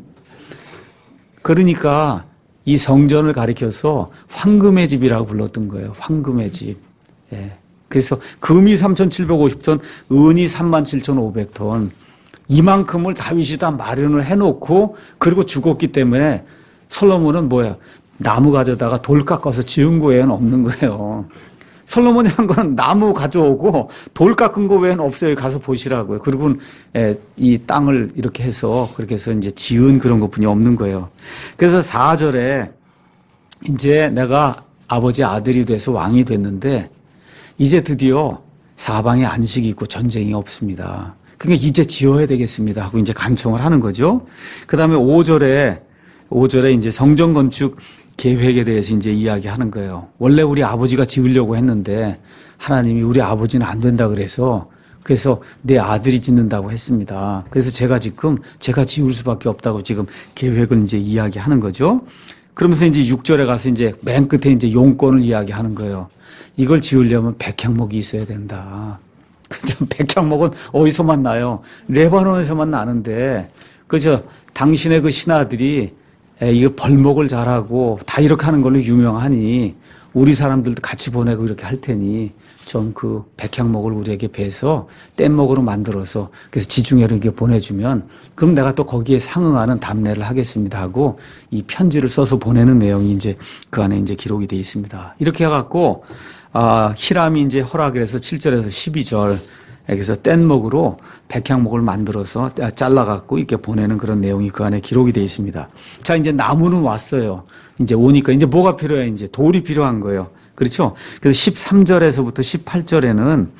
그러니까 이 성전을 가리켜서 황금의 집이라고 불렀던 거예요. 황금의 집. 예. 그래서 금이 3,750톤, 은이 37,500톤. 이만큼을 다윗이 다 마련을 해놓고 그리고 죽었기 때문에 솔로몬은 뭐야? 나무 가져다가 돌 깎아서 지은 거 외에는 없는 거예요. 솔로몬이 한 건 나무 가져오고 돌 깎은 거 외에는 없어요. 가서 보시라고요. 그리고 이 땅을 이렇게 해서 그렇게 해서 이제 지은 그런 것뿐이 없는 거예요. 그래서 4절에 이제 내가 아버지 아들이 돼서 왕이 됐는데 이제 드디어 사방에 안식이 있고 전쟁이 없습니다. 그러니까 이제 지어야 되겠습니다 하고 이제 간청을 하는 거죠. 그 다음에 5절에 이제 성전 건축 계획에 대해서 이제 이야기하는 거예요. 원래 우리 아버지가 지으려고 했는데 하나님이 우리 아버지는 안 된다 그래서 내 아들이 짓는다고 했습니다. 그래서 제가 지을 수밖에 없다고 지금 계획을 이제 이야기하는 거죠. 그러면서 이제 6절에 가서 이제 맨 끝에 이제 용건을 이야기하는 거예요. 이걸 지으려면 백향목이 있어야 된다. 백향목은 어디서만 나요? 레바논에서만 나는데, 그죠? 당신의 그 신하들이 이거 벌목을 잘하고 다 이렇게 하는 걸로 유명하니 우리 사람들도 같이 보내고 이렇게 할 테니 좀 그 백향목을 우리에게 베서 뗏목으로 만들어서 그래서 지중해로 이렇게 보내주면 그럼 내가 또 거기에 상응하는 답례를 하겠습니다 하고 이 편지를 써서 보내는 내용이 이제 그 안에 이제 기록이 되어 있습니다. 이렇게 해갖고 히람이 이제 허락을 해서 7절에서 12절 그래서 뗏목으로 백향목을 만들어서 잘라갖고 이렇게 보내는 그런 내용이 그 안에 기록이 되어 있습니다. 자, 이제 나무는 왔어요. 이제 오니까 이제 뭐가 필요해? 이제 돌이 필요한 거예요. 그렇죠? 그래서 13절에서부터 18절에는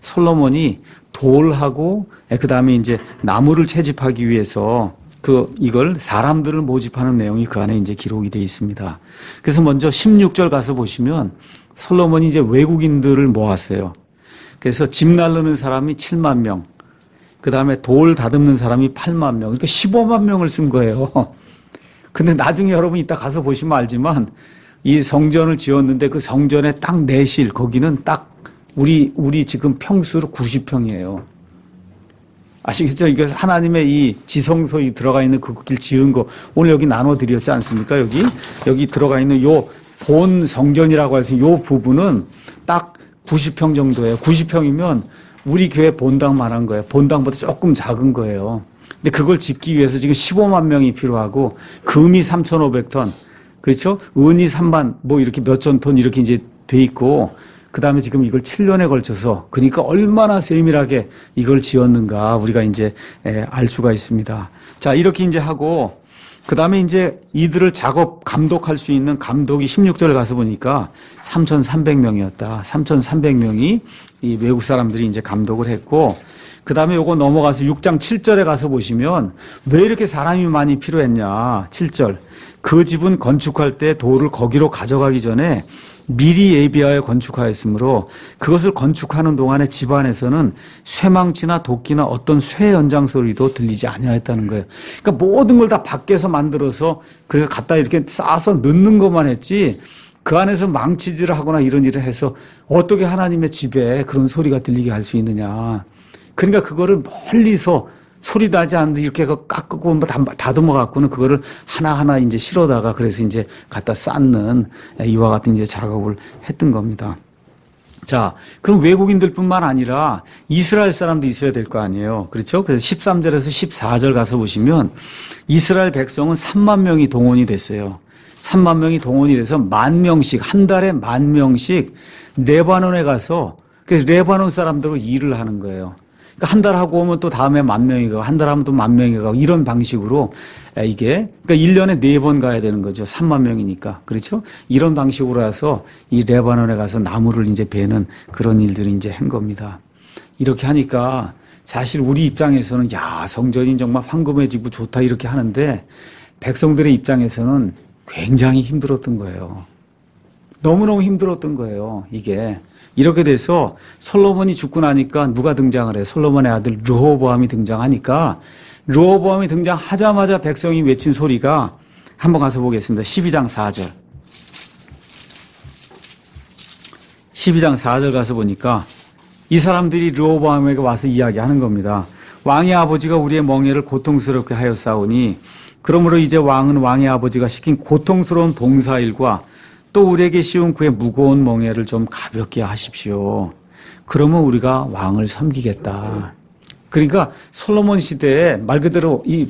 솔로몬이 돌하고 그다음에 이제 나무를 채집하기 위해서 이걸 사람들을 모집하는 내용이 그 안에 이제 기록이 되어 있습니다. 그래서 먼저 16절 가서 보시면 솔로몬이 이제 외국인들을 모았어요. 그래서 집 나르는 사람이 7만 명, 그 다음에 돌 다듬는 사람이 8만 명, 그러니까 15만 명을 쓴 거예요. 근데 나중에 여러분 이따 가서 보시면 알지만 이 성전을 지었는데 그 성전의 딱 내실, 거기는 딱 우리 지금 평수로 90평이에요. 아시겠죠? 이게 하나님의 이 지성소에 들어가 있는 그 길 지은 거 오늘 여기 나눠드렸지 않습니까? 여기 들어가 있는 요 본 성전이라고 해서 요 부분은 딱 90평 정도예요. 90평이면 우리 교회 본당만한 거예요. 본당보다 조금 작은 거예요. 근데 그걸 짓기 위해서 지금 15만 명이 필요하고 금이 3,500톤, 그렇죠? 은이 3만 뭐 이렇게 몇천 톤 이렇게 이제 돼 있고, 그 다음에 지금 이걸 7년에 걸쳐서, 그러니까 얼마나 세밀하게 이걸 지었는가 우리가 이제 알 수가 있습니다. 자, 이렇게 이제 하고, 그 다음에 이제 이들을 작업 감독할 수 있는 감독이 16절에 가서 보니까 3,300명이었다. 3,300명이 이 외국 사람들이 이제 감독을 했고, 그 다음에 요거 넘어가서 6장 7절에 가서 보시면 왜 이렇게 사람이 많이 필요했냐. 7절. 그 집은 건축할 때 돌을 거기로 가져가기 전에 미리 예비하여 건축하였으므로 그것을 건축하는 동안에 집안에서는 쇠망치나 도끼나 어떤 쇠 연장 소리도 들리지 아니하였다는 거예요. 그러니까 모든 걸 다 밖에서 만들어서 그래서 갖다 이렇게 싸서 넣는 것만 했지 그 안에서 망치질을 하거나 이런 일을 해서 어떻게 하나님의 집에 그런 소리가 들리게 할 수 있느냐. 그러니까 그거를 멀리서 소리 나지 않는데 이렇게 깎고 다듬어 갖고는 그거를 하나하나 이제 실어다가 그래서 이제 갖다 쌓는 이와 같은 이제 작업을 했던 겁니다. 자, 그럼 외국인들뿐만 아니라 이스라엘 사람도 있어야 될 거 아니에요. 그렇죠? 그래서 13절에서 14절 가서 보시면 이스라엘 백성은 3만 명이 동원이 됐어요. 3만 명이 동원이 돼서 10,000명씩, 한 달에 10,000명씩 레바논에 가서 그래서 레바논 사람들로 일을 하는 거예요. 그러니까 한 달 하고 오면 또 다음에 10,000명이 가고 한 달 하면 또 10,000명이 가고 이런 방식으로 이게 그러니까 1년에 4번 가야 되는 거죠. 3만 명이니까. 그렇죠? 이런 방식으로 해서 이 레바논에 가서 나무를 이제 베는 그런 일들을 이제 한 겁니다. 이렇게 하니까 사실 우리 입장에서는 야, 성전이 정말 황금해지고 좋다 이렇게 하는데 백성들의 입장에서는 굉장히 힘들었던 거예요. 너무너무 힘들었던 거예요. 이게. 이렇게 돼서 솔로몬이 죽고 나니까 누가 등장을 해요? 솔로몬의 아들 르호보암이 등장하니까 르호보암이 등장하자마자 백성이 외친 소리가 한번 가서 보겠습니다. 12장 4절. 12장 4절 가서 보니까 이 사람들이 르호보암에게 와서 이야기하는 겁니다. 왕의 아버지가 우리의 멍에를 고통스럽게 하였사오니 그러므로 이제 왕은 왕의 아버지가 시킨 고통스러운 봉사일과 또 우리에게 씌운 그의 무거운 멍에를 좀 가볍게 하십시오. 그러면 우리가 왕을 섬기겠다. 그러니까 솔로몬 시대에 말 그대로 이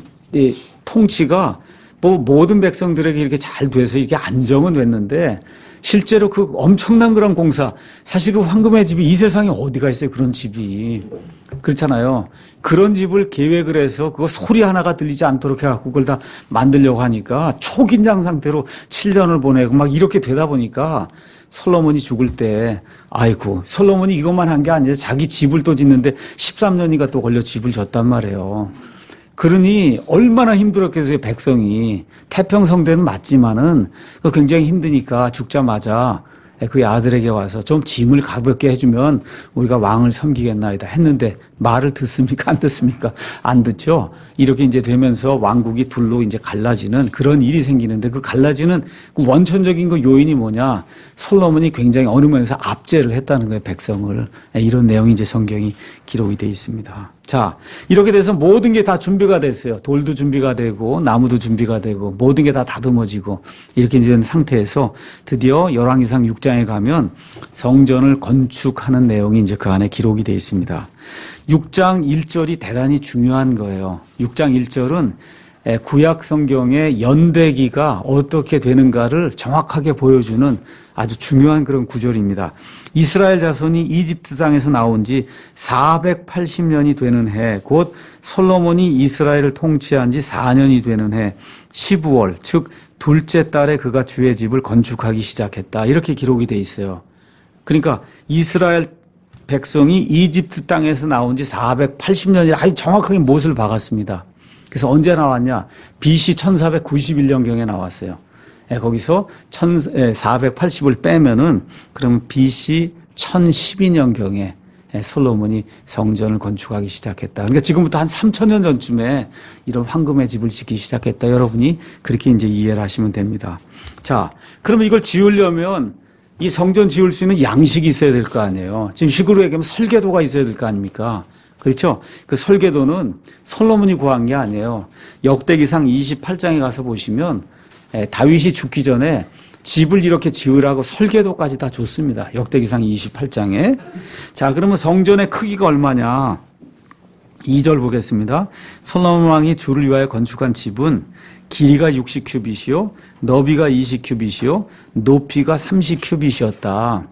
통치가 뭐 모든 백성들에게 이렇게 잘 돼서 이렇게 안정은 됐는데 실제로 그 엄청난 그런 공사, 사실 그 황금의 집이 이 세상에 어디가 있어요? 그런 집이. 그렇잖아요. 그런 집을 계획을 해서 그거 소리 하나가 들리지 않도록 해갖고 그걸 다 만들려고 하니까 초긴장 상태로 7년을 보내고 막 이렇게 되다 보니까 솔로몬이 죽을 때 아이고 솔로몬이 이것만 한 게 아니라 자기 집을 또 짓는데 13년이가 또 걸려 집을 졌단 말이에요. 그러니 얼마나 힘들었겠어요, 백성이. 태평성대는 맞지만은 굉장히 힘드니까 죽자마자 그의 아들에게 와서 좀 짐을 가볍게 해주면 우리가 왕을 섬기겠나이다 했는데 말을 듣습니까? 안 듣습니까? 안 듣죠? 이렇게 이제 되면서 왕국이 둘로 이제 갈라지는 그런 일이 생기는데 그 갈라지는 그 원천적인 그 요인이 뭐냐? 솔로몬이 굉장히 어느 면에서 압제를 했다는 거예요, 백성을. 이런 내용이 이제 성경이 기록이 되어 있습니다. 자, 이렇게 돼서 모든 게 다 준비가 됐어요. 돌도 준비가 되고 나무도 준비가 되고 모든 게 다 다듬어지고 이렇게 된 상태에서 드디어 열왕기상 6장에 가면 성전을 건축하는 내용이 이제 그 안에 기록이 되어 있습니다. 6장 1절이 대단히 중요한 거예요. 6장 1절은 구약 성경의 연대기가 어떻게 되는가를 정확하게 보여주는 아주 중요한 그런 구절입니다. 이스라엘 자손이 이집트 땅에서 나온 지 480년이 되는 해, 곧 솔로몬이 이스라엘을 통치한 지 4년이 되는 해 15월, 즉 둘째 달에 그가 주의 집을 건축하기 시작했다. 이렇게 기록이 돼 있어요. 그러니까 이스라엘 백성이 이집트 땅에서 나온 지 480년이 아주 정확하게 못을 박았습니다. 그래서 언제 나왔냐? BC 1491년경에 나왔어요. 거기서 480을 빼면은 그러면 BC 1012년경에 솔로몬이 성전을 건축하기 시작했다. 그러니까 지금부터 한 3000년 전쯤에 이런 황금의 집을 짓기 시작했다. 여러분이 그렇게 이제 이해를 하시면 됩니다. 자, 그러면 이걸 지으려면 이 성전 지을 수 있는 양식이 있어야 될 거 아니에요. 지금 식으로 얘기하면 설계도가 있어야 될 거 아닙니까? 그렇죠? 그 설계도는 솔로몬이 구한 게 아니에요. 역대기상 28장에 가서 보시면 다윗이 죽기 전에 집을 이렇게 지으라고 설계도까지 다 줬습니다. 역대기상 28장에. 자, 그러면 성전의 크기가 얼마냐? 2절 보겠습니다. 솔로몬 왕이 주를 위하여 건축한 집은 길이가 60큐빗이요, 너비가 20큐빗이요, 높이가 30큐빗이었다.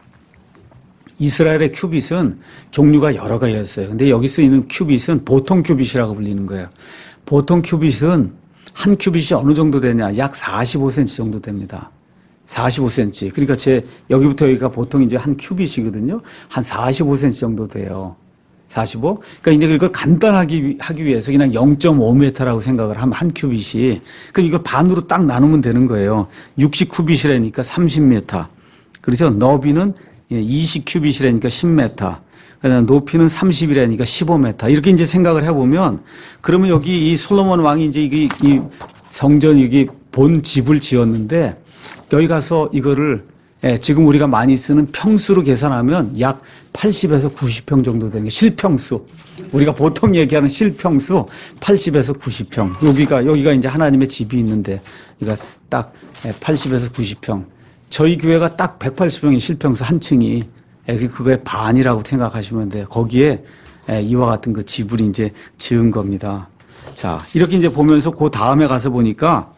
이스라엘의 큐빗은 종류가 여러 가지였어요. 근데 여기 쓰이는 큐빗은 보통 큐빗이라고 불리는 거예요. 보통 큐빗은 한 큐빗이 어느 정도 되냐? 약 45cm 정도 됩니다. 45cm. 그러니까 여기부터 여기가 보통 이제 한 큐빗이거든요. 한 45cm 정도 돼요. 45? 그러니까 이제 이걸 간단하게 하기 위해서 그냥 0.5m라고 생각을 하면 한 큐빗이. 그럼 이걸 반으로 딱 나누면 되는 거예요. 60큐빗이라니까 30m. 그렇죠? 너비는 20큐빗이라니까 10m. 그다음 높이는 30이라니까 15m. 이렇게 이제 생각을 해보면, 그러면 여기 이 솔로몬 왕이 이제 이 성전 여기 본 집을 지었는데, 여기 가서 이거를 지금 우리가 많이 쓰는 평수로 계산하면 약 80에서 90평 정도 되는 게 실평수. 우리가 보통 얘기하는 실평수 80에서 90평. 여기가 이제 하나님의 집이 있는데, 그러니까 딱 80에서 90평. 저희 교회가 딱 180평의 실평수 한 층이 그거의 반이라고 생각하시면 돼요. 거기에 이와 같은 그 집을 이제 지은 겁니다. 자, 이렇게 이제 보면서 그 다음에 가서 보니까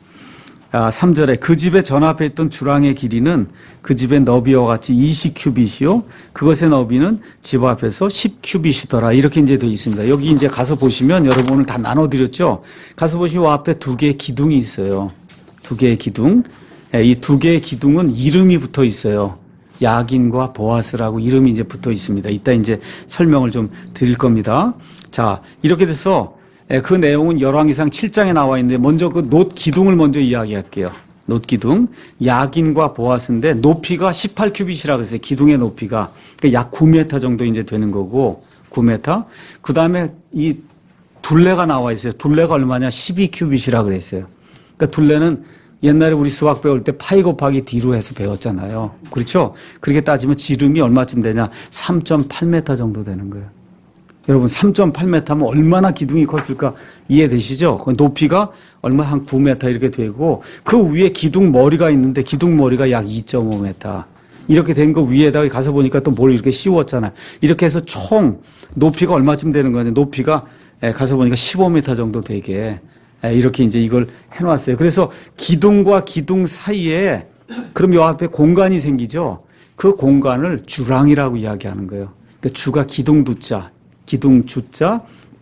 3절에 그 집의 전 앞에 있던 주랑의 길이는 그 집의 너비와 같이 20큐빗이요. 그것의 너비는 집 앞에서 10큐빗이더라. 이렇게 이제 되어 있습니다. 여기 이제 가서 보시면 여러분 오늘 다 나눠드렸죠. 가서 보시면 앞에 두 개의 기둥이 있어요. 두 개의 기둥. 이 두 개의 기둥은 이름이 붙어 있어요. 야긴과 보아스라고 이름이 이제 붙어 있습니다. 이따 이제 설명을 좀 드릴 겁니다. 자, 이렇게 돼서 그 내용은 열왕기상 7장에 나와 있는데 먼저 그 놋 기둥을 먼저 이야기할게요. 놋 기둥. 야긴과 보아스인데 높이가 18큐빗이라고 했어요. 기둥의 높이가. 그러니까 약 9m 정도 이제 되는 거고 9m. 그다음에 이 둘레가 나와 있어요. 둘레가 얼마냐? 12큐빗이라고 그랬어요. 그러니까 둘레는 옛날에 우리 수학 배울 때 파이 곱하기 D로 해서 배웠잖아요. 그렇죠? 그렇게 따지면 지름이 얼마쯤 되냐? 3.8m 정도 되는 거예요. 여러분 3.8m 하면 얼마나 기둥이 컸을까 이해되시죠? 높이가 얼마 한 9m 이렇게 되고 그 위에 기둥 머리가 있는데 기둥 머리가 약 2.5m. 이렇게 된 거 위에다가 가서 보니까 또 뭘 이렇게 씌웠잖아요. 이렇게 해서 총 높이가 얼마쯤 되는 거냐? 높이가 가서 보니까 15m 정도 되게 이렇게 이제 이걸 해놨어요. 그래서 기둥과 기둥 사이에 그럼 요 앞에 공간이 생기죠. 그 공간을 주랑이라고 이야기하는 거예요. 그러니까 주가 기둥 두자, 기둥 주자,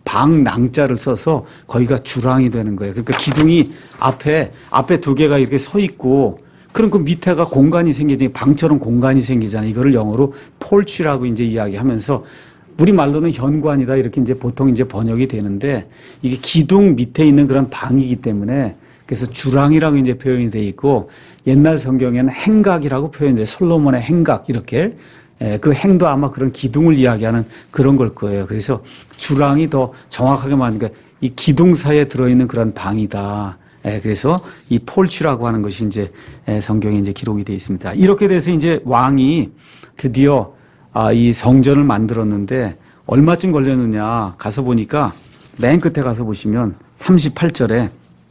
방낭자를 써서 거기가 주랑이 되는 거예요. 그러니까 기둥이 앞에 두 개가 이렇게 서 있고 그럼 그 밑에가 공간이 생기지 방처럼 공간이 생기잖아요. 이거를 영어로 폴치라고 이제 이야기하면서 우리 말로는 현관이다 이렇게 이제 보통 이제 번역이 되는데 이게 기둥 밑에 있는 그런 방이기 때문에 그래서 주랑이라고 이제 표현이 돼 있고 옛날 성경에는 행각이라고 표현돼요. 솔로몬의 행각 이렇게 그 행도 아마 그런 기둥을 이야기하는 그런 걸 거예요. 그래서 주랑이 더 정확하게 말하니까 이 기둥 사이에 들어있는 그런 방이다. 그래서 이 폴치라고 하는 것이 이제 성경에 이제 기록이 되어 있습니다. 이렇게 돼서 이제 왕이 드디어 이 성전을 만들었는데 얼마쯤 걸렸느냐 가서 보니까 맨 끝에 가서 보시면 38절에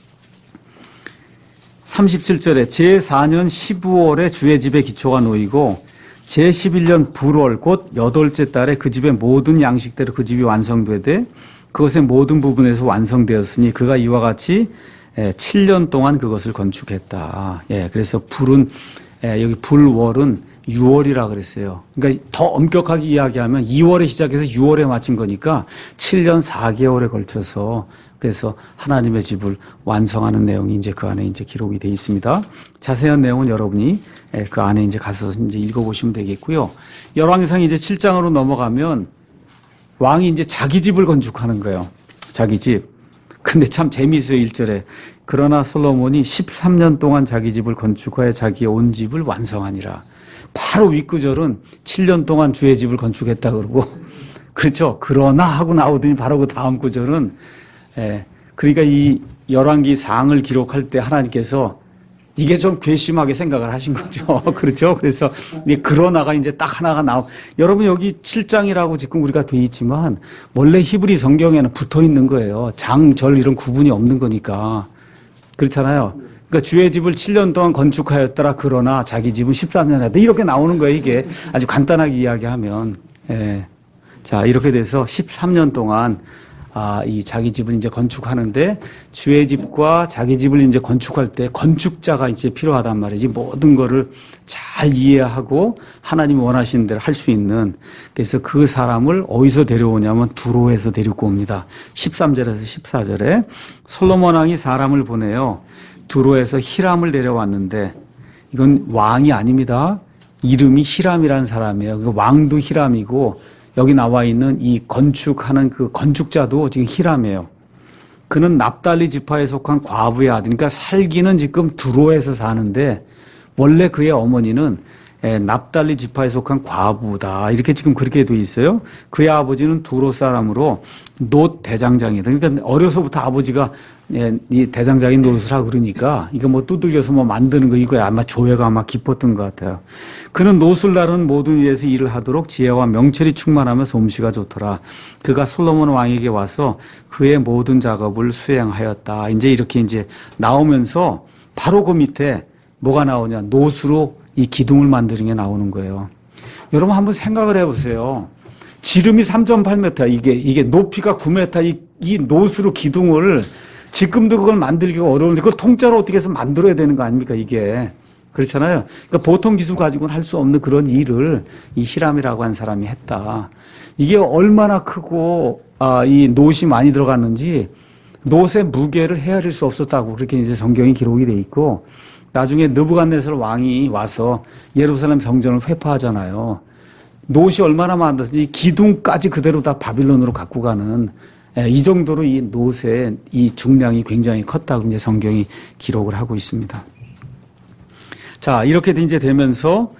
37절에 제4년 15월에 주의 집에 기초가 놓이고 제11년 불월 곧 8째 달에 그 집의 모든 양식대로 그 집이 완성되되 그것의 모든 부분에서 완성되었으니 그가 이와 같이 7년 동안 그것을 건축했다. 그래서 불은 여기 불월은 6월이라 그랬어요. 그러니까 더 엄격하게 이야기하면 2월에 시작해서 6월에 마친 거니까 7년 4개월에 걸쳐서 그래서 하나님의 집을 완성하는 내용이 이제 그 안에 이제 기록이 되어 있습니다. 자세한 내용은 여러분이 그 안에 이제 가서 이제 읽어보시면 되겠고요. 열왕기상 이제 7장으로 넘어가면 왕이 이제 자기 집을 건축하는 거예요. 자기 집. 근데 참 재미있어요. 1절에. 그러나 솔로몬이 13년 동안 자기 집을 건축하여 자기의 온 집을 완성하니라. 바로 윗구절은 7년 동안 주의 집을 건축했다 그러고 그렇죠. 그러나 하고 나오더니 바로 그 다음 구절은 그러니까 이 열왕기상을 기록할 때 하나님께서 이게 좀 괘씸하게 생각을 하신 거죠. 그렇죠. 그래서 그러나가 이제 딱 하나가 여러분 여기 7장이라고 지금 우리가 돼 있지만 원래 히브리 성경에는 붙어 있는 거예요. 장, 절 이런 구분이 없는 거니까. 그렇잖아요. 그러니까 주의 집을 7년 동안 건축하였더라. 그러나 자기 집은 13년 했다. 이렇게 나오는 거예요. 이게 아주 간단하게 이야기하면. 자, 이렇게 돼서 13년 동안 이 자기 집을 이제 건축하는데 주의 집과 자기 집을 이제 건축할 때 건축자가 이제 필요하단 말이지. 모든 거를 잘 이해하고 하나님이 원하시는 대로 할 수 있는. 그래서 그 사람을 어디서 데려오냐면 두로에서 데리고 옵니다. 13절에서 14절에 솔로몬 왕이 사람을 보내요. 두로에서 히람을 데려왔는데 이건 왕이 아닙니다. 이름이 히람이라는 사람이에요. 왕도 히람이고 여기 나와 있는 이 건축하는 그 건축자도 지금 히람이에요. 그는 납달리 지파에 속한 과부의 아들. 그러니까 살기는 지금 두로에서 사는데 원래 그의 어머니는 납달리 지파에 속한 과부다. 이렇게 지금 그렇게 돼 있어요. 그의 아버지는 두로 사람으로 놋 대장장이다. 그러니까 어려서부터 아버지가 이 대장장인 노릇을 하고 그러니까 이거 뭐 두들겨서 뭐 만드는 거 이거야 아마 조회가 아마 깊었던 것 같아요. 그는 놋을 다루는 모든 일에서 일을 하도록 지혜와 명철이 충만하며 솜씨가 좋더라. 그가 솔로몬 왕에게 와서 그의 모든 작업을 수행하였다. 이제 이렇게 이제 나오면서 바로 그 밑에 뭐가 나오냐? 놋으로 이 기둥을 만드는 게 나오는 거예요. 여러분 한번 생각을 해보세요. 지름이 3.8m, 이게 높이가 9m, 이 놋으로 기둥을 지금도 그걸 만들기가 어려운데 그걸 통짜로 어떻게 해서 만들어야 되는 거 아닙니까, 이게. 그렇잖아요. 그러니까 보통 기술 가지고는 할 수 없는 그런 일을 이 히람이라고 한 사람이 했다. 이게 얼마나 크고, 이 놋이 많이 들어갔는지 놋의 무게를 헤아릴 수 없었다고 그렇게 이제 성경이 기록이 돼 있고 나중에 느부갓네살 왕이 와서 예루살렘 성전을 회파하잖아요. 놋이 얼마나 많았는지 기둥까지 그대로 다 바빌론으로 갖고 가는 이 정도로 이 놋의 이 중량이 굉장히 컸다고 이제 성경이 기록을 하고 있습니다. 자, 이렇게 이제 되면서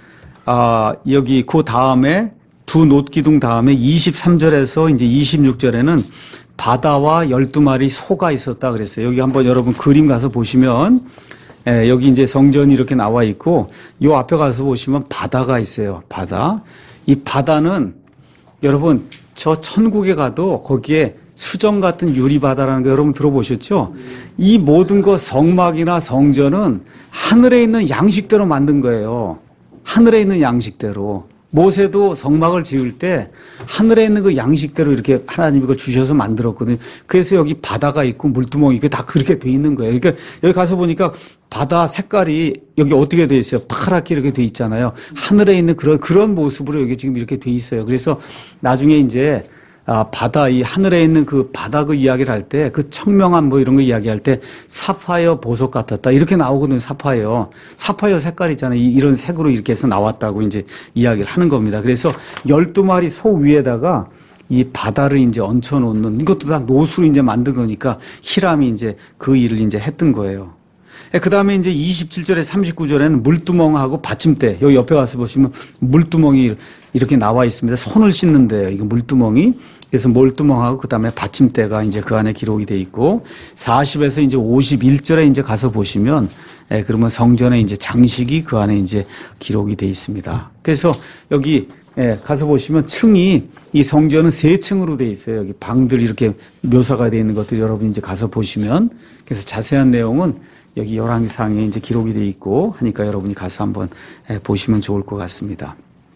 여기 그 다음에 두 놋 기둥 다음에 23절에서 이제 26절에는 바다와 12마리 소가 있었다 그랬어요. 여기 한번 여러분 그림 가서 보시면 여기 이제 성전이 이렇게 나와 있고 요 앞에 가서 보시면 바다가 있어요. 바다. 이 바다는 여러분 저 천국에 가도 거기에 수정 같은 유리바다라는 거 여러분 들어보셨죠? 이 모든 거 성막이나 성전은 하늘에 있는 양식대로 만든 거예요. 하늘에 있는 양식대로. 모세도 성막을 지을 때 하늘에 있는 그 양식대로 이렇게 하나님이 그걸 주셔서 만들었거든요. 그래서 여기 바다가 있고 물두멍이 이게 다 그렇게 돼 있는 거예요. 그러니까 여기 가서 보니까 바다 색깔이 여기 어떻게 돼 있어요? 파랗게 이렇게 돼 있잖아요. 하늘에 있는 그런 모습으로 여기 지금 이렇게 돼 있어요. 그래서 나중에 이제 바다, 이 하늘에 있는 그 바다 그 이야기를 할 때, 그 청명한 뭐 이런 거 이야기할 때, 사파이어 보석 같았다. 이렇게 나오거든요, 사파이어. 사파이어 색깔 있잖아요. 이런 색으로 이렇게 해서 나왔다고 이제 이야기를 하는 겁니다. 그래서 12마리 소 위에다가 이 바다를 이제 얹혀놓는, 이것도 다 놋으로 이제 만든 거니까 히람이 이제 그 일을 이제 했던 거예요. 그 다음에 이제 27절에 39절에는 물두멍하고 받침대. 여기 옆에 가서 보시면 물두멍이 이렇게 나와 있습니다. 손을 씻는데요. 이거 물두멍이. 그래서 물두멍하고 그 다음에 받침대가 이제 그 안에 기록이 돼 있고 40에서 이제 51절에 이제 가서 보시면 그러면 성전에 이제 장식이 그 안에 이제 기록이 돼 있습니다. 그래서 여기 가서 보시면 층이 이 성전은 3층으로 돼 있어요. 여기 방들이 이렇게 묘사가 돼 있는 것들 여러분 이제 가서 보시면 그래서 자세한 내용은 여기 열왕기상에 이제 기록이 돼 있고 하니까 여러분이 가서 한번 보시면 좋을 것 같습니다.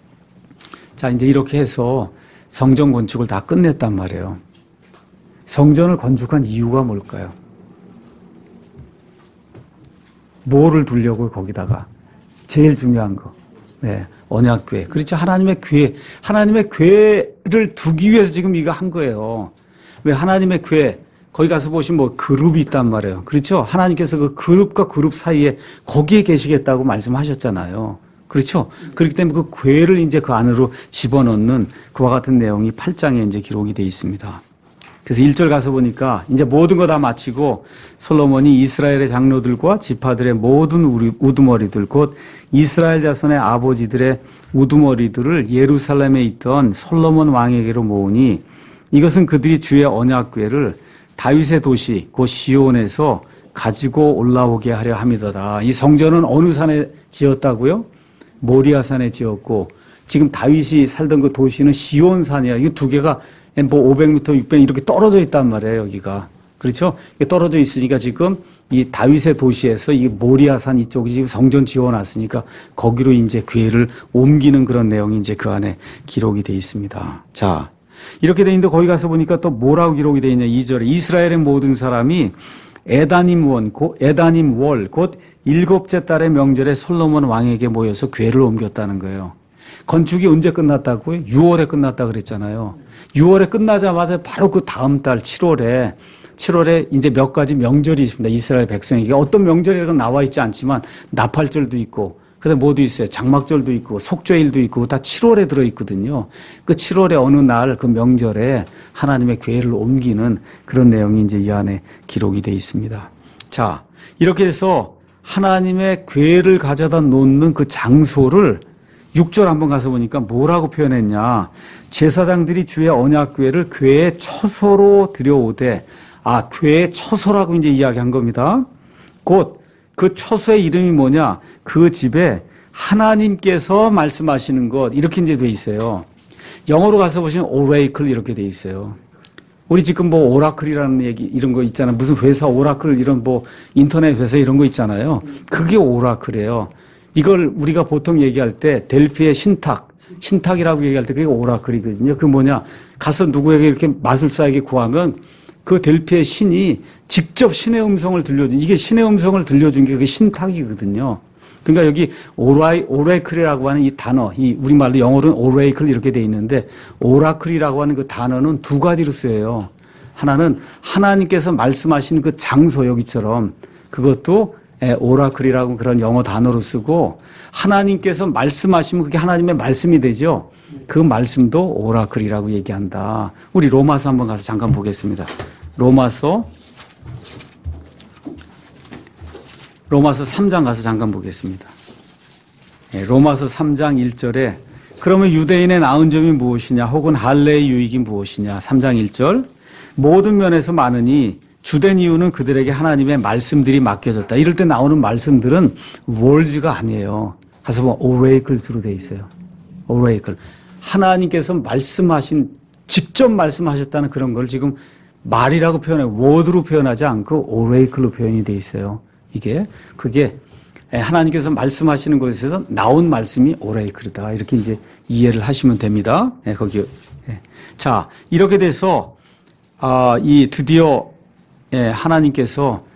자, 이제 이렇게 해서 성전 건축을 다 끝냈단 말이에요. 성전을 건축한 이유가 뭘까요? 뭐를 두려고 거기다가? 제일 중요한 거. 언약궤. 그렇죠. 하나님의 궤를 두기 위해서 지금 이거 한 거예요. 왜 하나님의 궤, 거기 가서 보시면 뭐 그룹이 있단 말이에요. 그렇죠. 하나님께서 그 그룹과 그룹 사이에 거기에 계시겠다고 말씀하셨잖아요. 그렇죠. 그렇기 때문에 그 궤를 이제 그 안으로 집어넣는 그와 같은 내용이 8장에 이제 기록이 되어 있습니다. 그래서 1절 가서 보니까 이제 모든 거 다 마치고 솔로몬이 이스라엘의 장로들과 지파들의 모든 우두머리들 곧 이스라엘 자손의 아버지들의 우두머리들을 예루살렘에 있던 솔로몬 왕에게로 모으니 이것은 그들이 주의 언약궤를 다윗의 도시 곧 시온에서 가지고 올라오게 하려 함이더라. 이 성전은 어느 산에 지었다고요? 모리아산에 지었고 지금 다윗이 살던 그 도시는 시온산이야. 이 두 개가 뭐 500m, 600m 이렇게 떨어져 있단 말이에요, 여기가. 그렇죠? 떨어져 있으니까 지금 이 다윗의 도시에서 이 모리아산 이쪽이 지금 성전 지어놨으니까 거기로 이제 궤를 옮기는 그런 내용이 이제 그 안에 기록이 되어 있습니다. 자, 이렇게 돼 있는데 거기 가서 보니까 또 뭐라고 기록이 되어 있냐. 2절에 이스라엘의 모든 사람이 에다님 월, 곧 7째 달의 명절에 솔로몬 왕에게 모여서 궤를 옮겼다는 거예요. 건축이 언제 끝났다고요? 6월에 끝났다 그랬잖아요. 6월에 끝나자마자 바로 그 다음 달 7월에 이제 몇 가지 명절이 있습니다. 이스라엘 백성에게. 어떤 명절이라고 나와 있지 않지만 나팔절도 있고 그다음에 뭐도 있어요. 장막절도 있고 속죄일도 있고 다 7월에 들어있거든요. 그 7월에 어느 날 그 명절에 하나님의 궤를 옮기는 그런 내용이 이제 이 안에 기록이 되어 있습니다. 자, 이렇게 해서 하나님의 궤를 가져다 놓는 그 장소를 6절 한번 가서 보니까 뭐라고 표현했냐. 제사장들이 주의 언약궤를 궤의 처소로 들여오되, 궤의 처소라고 이제 이야기한 겁니다. 곧 그 처소의 이름이 뭐냐. 그 집에 하나님께서 말씀하시는 것, 이렇게 이제 돼 있어요. 영어로 가서 보시면 오레이클 이렇게 돼 있어요. 우리 지금 뭐 오라클이라는 얘기 이런 거 있잖아요. 무슨 회사 오라클 이런 뭐 인터넷 회사 이런 거 있잖아요. 그게 오라클이에요. 이걸 우리가 보통 얘기할 때 델피의 신탁이라고 얘기할 때 그게 오라클이거든요. 그 뭐냐. 가서 누구에게 이렇게 마술사에게 구하면 그 델피의 신이 직접 신의 음성을 들려준, 이게 신의 음성을 들려준 게 그게 신탁이거든요. 그러니까 여기 오레클이라고 하는 이 단어, 이 우리말로 영어로는 오레이클 이렇게 돼 있는데 오라클이라고 하는 그 단어는 두 가지로 쓰여요. 하나는 하나님께서 말씀하시는 그 장소 여기처럼 그것도 오라클이라고 그런 영어 단어로 쓰고 하나님께서 말씀하시면 그게 하나님의 말씀이 되죠. 그 말씀도 오라클이라고 얘기한다. 우리 로마서 한번 가서 잠깐 보겠습니다. 로마서 3장 가서 잠깐 보겠습니다. 로마서 3장 1절에 그러면 유대인의 나은 점이 무엇이냐 혹은 할례의 유익이 무엇이냐. 3장 1절 모든 면에서 많으니 주된 이유는 그들에게 하나님의 말씀들이 맡겨졌다. 이럴 때 나오는 말씀들은 words가 아니에요. 가서 보면 oracles로 돼 있어요. oracle. 하나님께서 직접 말씀하셨다는 그런 걸 지금 말이라고 표현해요. word로 표현하지 않고 oracle로 표현이 돼 있어요. 그게 하나님께서 말씀하시는 곳에서 나온 말씀이 oracle이다. 이렇게 이제 이해를 하시면 됩니다. 자, 이렇게 돼서, 드디어 하나님께서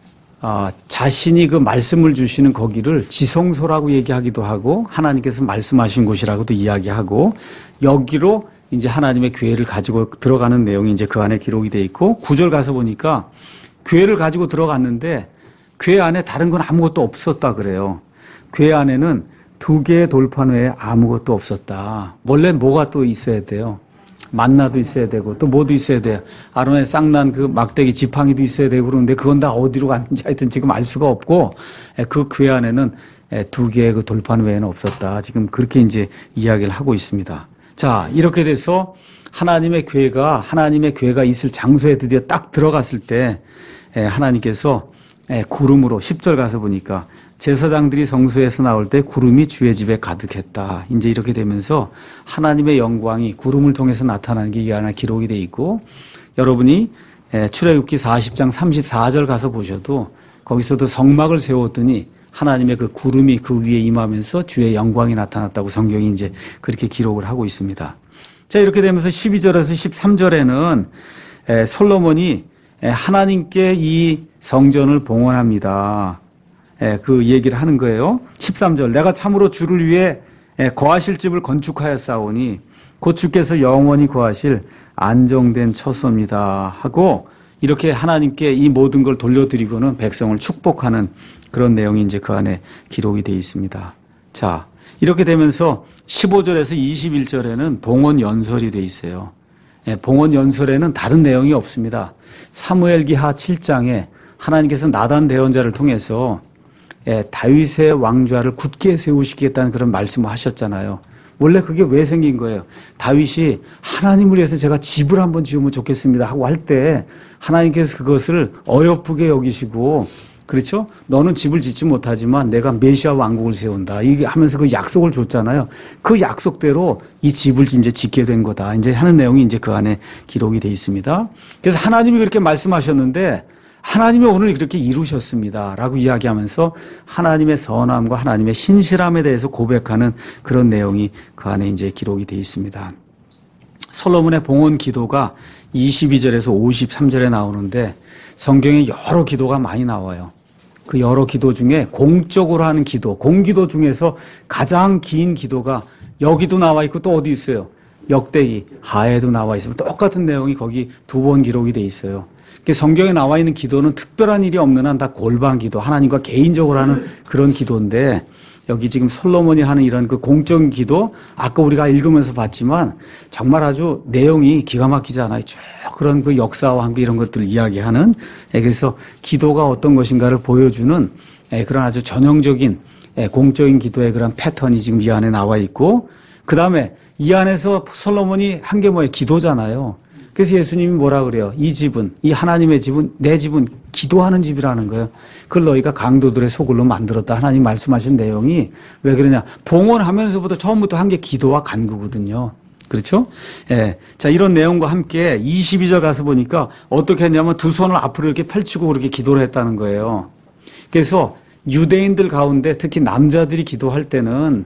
자신이 그 말씀을 주시는 거기를 지성소라고 얘기하기도 하고 하나님께서 말씀하신 곳이라고도 이야기하고 여기로 이제 하나님의 궤를 가지고 들어가는 내용이 이제 그 안에 기록이 돼 있고 9절 가서 보니까 궤를 가지고 들어갔는데 궤 안에 다른 건 아무것도 없었다 그래요. 궤 안에는 2개의 돌판 외에 아무것도 없었다. 원래 뭐가 또 있어야 돼요? 만나도 있어야 되고 또 뭐도 있어야 돼요. 아론의 쌍난 그 막대기 지팡이도 있어야 되고 그러는데 그건 다 어디로 갔는지 하여튼 지금 알 수가 없고 그 궤 안에는 2개의 그 돌판 외에는 없었다. 지금 그렇게 이제 이야기를 하고 있습니다. 자, 이렇게 돼서 하나님의 궤가 있을 장소에 드디어 딱 들어갔을 때 하나님께서 구름으로 10절 가서 보니까 제사장들이 성소에서 나올 때 구름이 주의 집에 가득했다. 이제 이렇게 되면서 하나님의 영광이 구름을 통해서 나타나는 게 이 안에 기록이 돼 있고 여러분이 출애굽기 40장 34절 가서 보셔도 거기서도 성막을 세웠더니 하나님의 그 구름이 그 위에 임하면서 주의 영광이 나타났다고 성경이 이제 그렇게 기록을 하고 있습니다. 자, 이렇게 되면서 12절에서 13절에는 솔로몬이 하나님께 이 성전을 봉헌합니다. 그 얘기를 하는 거예요. 13절 내가 참으로 주를 위해 거하실 집을 건축하였사오니 곧 주께서 영원히 거하실 안정된 처소입니다 하고 이렇게 하나님께 이 모든 걸 돌려드리고는 백성을 축복하는 그런 내용이 이제 그 안에 기록이 되어 있습니다. 자, 이렇게 되면서 15절에서 21절에는 봉헌 연설이 되어 있어요. 봉헌 연설에는 다른 내용이 없습니다. 사무엘기하 7장에 하나님께서 나단 대언자를 통해서 다윗의 왕좌를 굳게 세우시겠다는 그런 말씀을 하셨잖아요. 원래 그게 왜 생긴 거예요? 다윗이 하나님을 위해서 제가 집을 한번 지으면 좋겠습니다 하고 할 때 하나님께서 그것을 어여쁘게 여기시고 그렇죠? 너는 집을 짓지 못하지만 내가 메시아 왕국을 세운다. 이게 하면서 그 약속을 줬잖아요. 그 약속대로 이 집을 이제 짓게 된 거다. 이제 하는 내용이 이제 그 안에 기록이 되어 있습니다. 그래서 하나님이 그렇게 말씀하셨는데 하나님이 오늘 그렇게 이루셨습니다. 라고 이야기하면서 하나님의 선함과 하나님의 신실함에 대해서 고백하는 그런 내용이 그 안에 이제 기록이 되어 있습니다. 솔로몬의 봉헌 기도가 22절에서 53절에 나오는데 성경에 여러 기도가 많이 나와요. 그 여러 기도 중에 공적으로 하는 기도, 공기도 중에서 가장 긴 기도가 여기도 나와 있고 또 어디 있어요? 역대기 하에도 나와 있으면 똑같은 내용이 거기 2번 기록이 돼 있어요. 성경에 나와 있는 기도는 특별한 일이 없는 한 다 골방 기도, 하나님과 개인적으로 하는 그런 기도인데 여기 지금 솔로몬이 하는 이런 그 공적 기도, 아까 우리가 읽으면서 봤지만 정말 아주 내용이 기가 막히잖아요. 쭉 그런 그 역사와 함께 이런 것들을 이야기하는, 그래서 기도가 어떤 것인가를 보여주는 그런 아주 전형적인 공적인 기도의 그런 패턴이 지금 이 안에 나와 있고, 그 다음에 이 안에서 솔로몬이 한 게 뭐예요? 기도잖아요. 그래서 예수님이 뭐라 그래요? 이 집은, 이 하나님의 집은, 내 집은 기도하는 집이라는 거예요. 그걸 너희가 강도들의 소굴로 만들었다. 하나님 말씀하신 내용이 왜 그러냐? 봉헌하면서부터 처음부터 한 게 기도와 간구거든요. 그렇죠? 예. 자, 이런 내용과 함께 22절 가서 보니까 어떻게 했냐면 두 손을 앞으로 이렇게 펼치고 그렇게 기도를 했다는 거예요. 그래서 유대인들 가운데 특히 남자들이 기도할 때는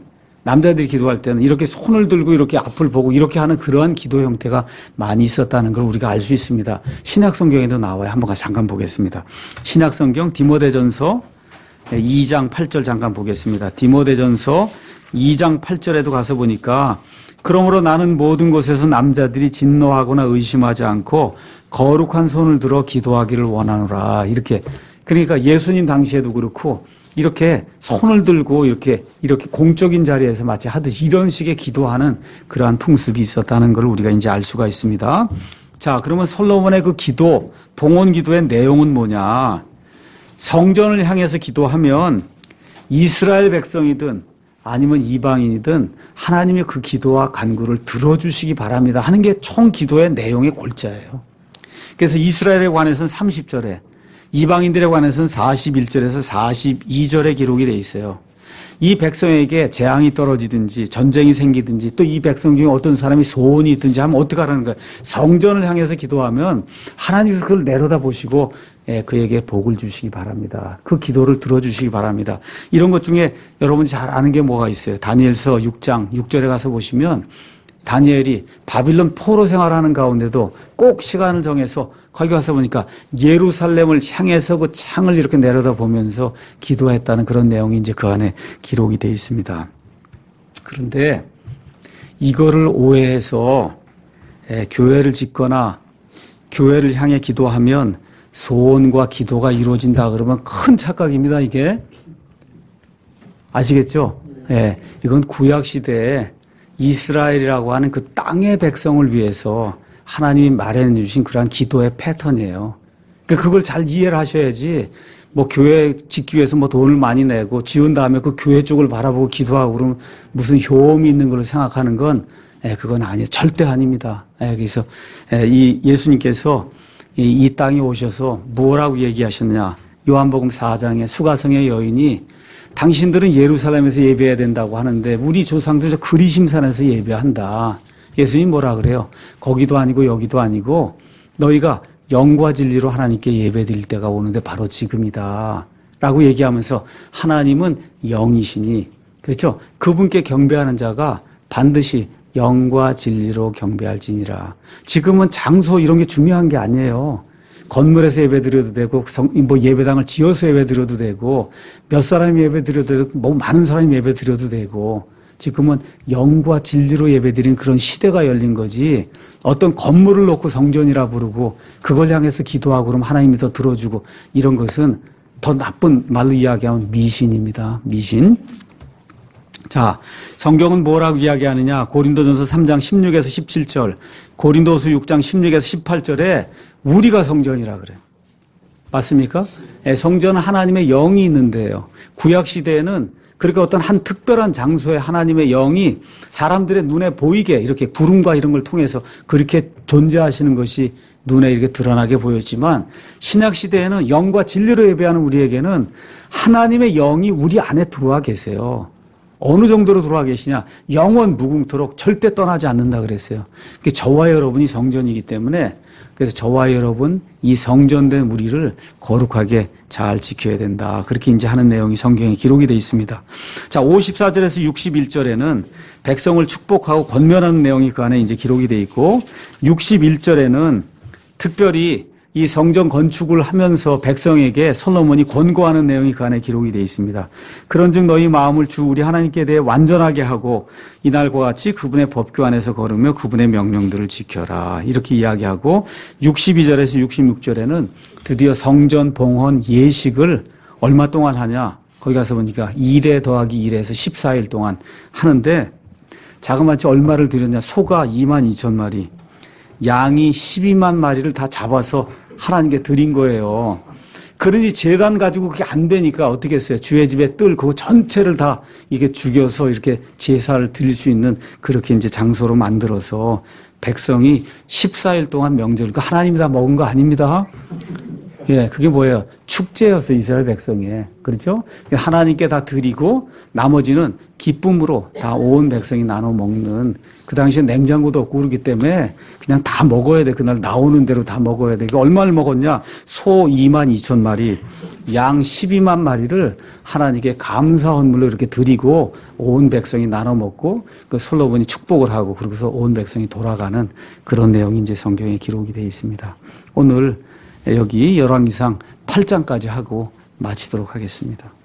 이렇게 손을 들고 이렇게 앞을 보고 이렇게 하는 그러한 기도 형태가 많이 있었다는 걸 우리가 알 수 있습니다. 신약 성경에도 나와요. 한번 잠깐 보겠습니다. 신약 성경 디모데전서 2장 8절 잠깐 보겠습니다. 디모데전서 2장 8절에도 가서 보니까 그러므로 나는 모든 곳에서 남자들이 진노하거나 의심하지 않고 거룩한 손을 들어 기도하기를 원하노라. 이렇게. 그러니까 예수님 당시에도 그렇고 이렇게 손을 들고 이렇게 공적인 자리에서 마치 하듯이 이런 식의 기도하는 그러한 풍습이 있었다는 걸 우리가 이제 알 수가 있습니다. 자, 그러면 솔로몬의 그 기도, 봉헌 기도의 내용은 뭐냐? 성전을 향해서 기도하면 이스라엘 백성이든 아니면 이방인이든 하나님의 그 기도와 간구를 들어주시기 바랍니다 하는 게 총 기도의 내용의 골자예요. 그래서 이스라엘에 관해서는 30절에, 이방인들에 관해서는 41절에서 42절에 기록이 되어 있어요. 이 백성에게 재앙이 떨어지든지 전쟁이 생기든지 또 이 백성 중에 어떤 사람이 소원이 있든지 하면 어떻게 하라는 거예요? 성전을 향해서 기도하면 하나님께서 그걸 내려다보시고 그에게 복을 주시기 바랍니다. 그 기도를 들어주시기 바랍니다. 이런 것 중에 여러분이 잘 아는 게 뭐가 있어요? 다니엘서 6장 6절에 가서 보시면 다니엘이 바빌론 포로 생활하는 가운데도 꼭 시간을 정해서 거기 가서 보니까 예루살렘을 향해서 그 창을 이렇게 내려다보면서 기도했다는 그런 내용이 이제 그 안에 기록이 되어 있습니다. 그런데 이거를 오해해서 교회를 짓거나 교회를 향해 기도하면 소원과 기도가 이루어진다 그러면 큰 착각입니다, 이게. 아시겠죠? 예, 이건 구약시대에 이스라엘이라고 하는 그 땅의 백성을 위해서 하나님이 마련해 주신 그러한 기도의 패턴이에요. 그러니까 그걸 잘 이해를 하셔야지 뭐 교회 짓기 위해서 뭐 돈을 많이 내고 지은 다음에 그 교회 쪽을 바라보고 기도하고 그러면 무슨 효험이 있는 걸로 생각하는 건 그건 아니에요. 절대 아닙니다. 그래서 이 예수님께서 이 땅에 오셔서 뭐라고 얘기하셨냐. 요한복음 4장에 수가성의 여인이 당신들은 예루살렘에서 예배해야 된다고 하는데 우리 조상들 저 그리심산에서 예배한다. 예수님이 뭐라 그래요? 거기도 아니고 여기도 아니고 너희가 영과 진리로 하나님께 예배드릴 때가 오는데 바로 지금이다. 라고 얘기하면서 하나님은 영이시니, 그렇죠? 그분께 경배하는 자가 반드시 영과 진리로 경배할지니라. 지금은 장소 이런 게 중요한 게 아니에요. 건물에서 예배드려도 되고, 뭐 예배당을 지어서 예배드려도 되고, 몇 사람이 예배드려도 되고, 뭐 많은 사람이 예배드려도 되고, 지금은 영과 진리로 예배드리는 그런 시대가 열린 거지 어떤 건물을 놓고 성전이라 부르고 그걸 향해서 기도하고 그러면 하나님이 더 들어주고 이런 것은 더 나쁜 말로 이야기하면 미신입니다. 미신. 자, 성경은 뭐라고 이야기하느냐? 고린도전서 3장 16에서 17절, 고린도서 6장 16에서 18절에 우리가 성전이라 그래요. 맞습니까? 네, 성전은 하나님의 영이 있는데요. 구약 시대에는 그렇게 어떤 한 특별한 장소에 하나님의 영이 사람들의 눈에 보이게 이렇게 구름과 이런 걸 통해서 그렇게 존재하시는 것이 눈에 이렇게 드러나게 보였지만 신약 시대에는 영과 진리로 예배하는 우리에게는 하나님의 영이 우리 안에 들어와 계세요. 어느 정도로 들어와 계시냐? 영원 무궁토록 절대 떠나지 않는다 그랬어요. 저와 여러분이 성전이기 때문에 그래서 저와 여러분 이 성전된 우리를 거룩하게 잘 지켜야 된다. 그렇게 이제 하는 내용이 성경에 기록이 되어 있습니다. 자, 54절에서 61절에는 백성을 축복하고 권면하는 내용이 그 안에 이제 기록이 되어 있고 61절에는 특별히 이 성전 건축을 하면서 백성에게 솔로몬이 권고하는 내용이 그 안에 기록이 되어 있습니다. 그런즉 너희 마음을 주 우리 하나님께 대해 완전하게 하고 이날과 같이 그분의 법규 안에서 걸으며 그분의 명령들을 지켜라. 이렇게 이야기하고 62절에서 66절에는 드디어 성전 봉헌 예식을 얼마 동안 하냐? 거기 가서 보니까 1회 더하기 1에서 14일 동안 하는데 자그마치 얼마를 드렸냐? 소가 22,000마리, 양이 12만 마리를 다 잡아서 하나님께 드린 거예요. 그러니 제단 가지고 그게 안 되니까 어떻게 했어요? 주의 집에 뜰 그거 전체를 다 이게 죽여서 이렇게 제사를 드릴 수 있는 그렇게 이제 장소로 만들어서 백성이 14일 동안 명절, 그 하나님이 다 먹은 거 아닙니다. 예, 그게 뭐예요? 축제였어요, 이스라엘 백성에. 그렇죠? 하나님께 다 드리고 나머지는 기쁨으로 다 온 백성이 나눠 먹는, 그 당시에 냉장고도 없고 그러기 때문에 그냥 다 먹어야 돼. 그날 나오는 대로 다 먹어야 돼. 얼마를 먹었냐? 소 22,000마리, 양 12만 마리를 하나님께 감사 헌물로 이렇게 드리고 온 백성이 나눠 먹고 그 솔로몬이 축복을 하고 그러고서 온 백성이 돌아가는 그런 내용이 이제 성경에 기록이 되어 있습니다. 오늘 여기 열왕기상 8장까지 하고 마치도록 하겠습니다.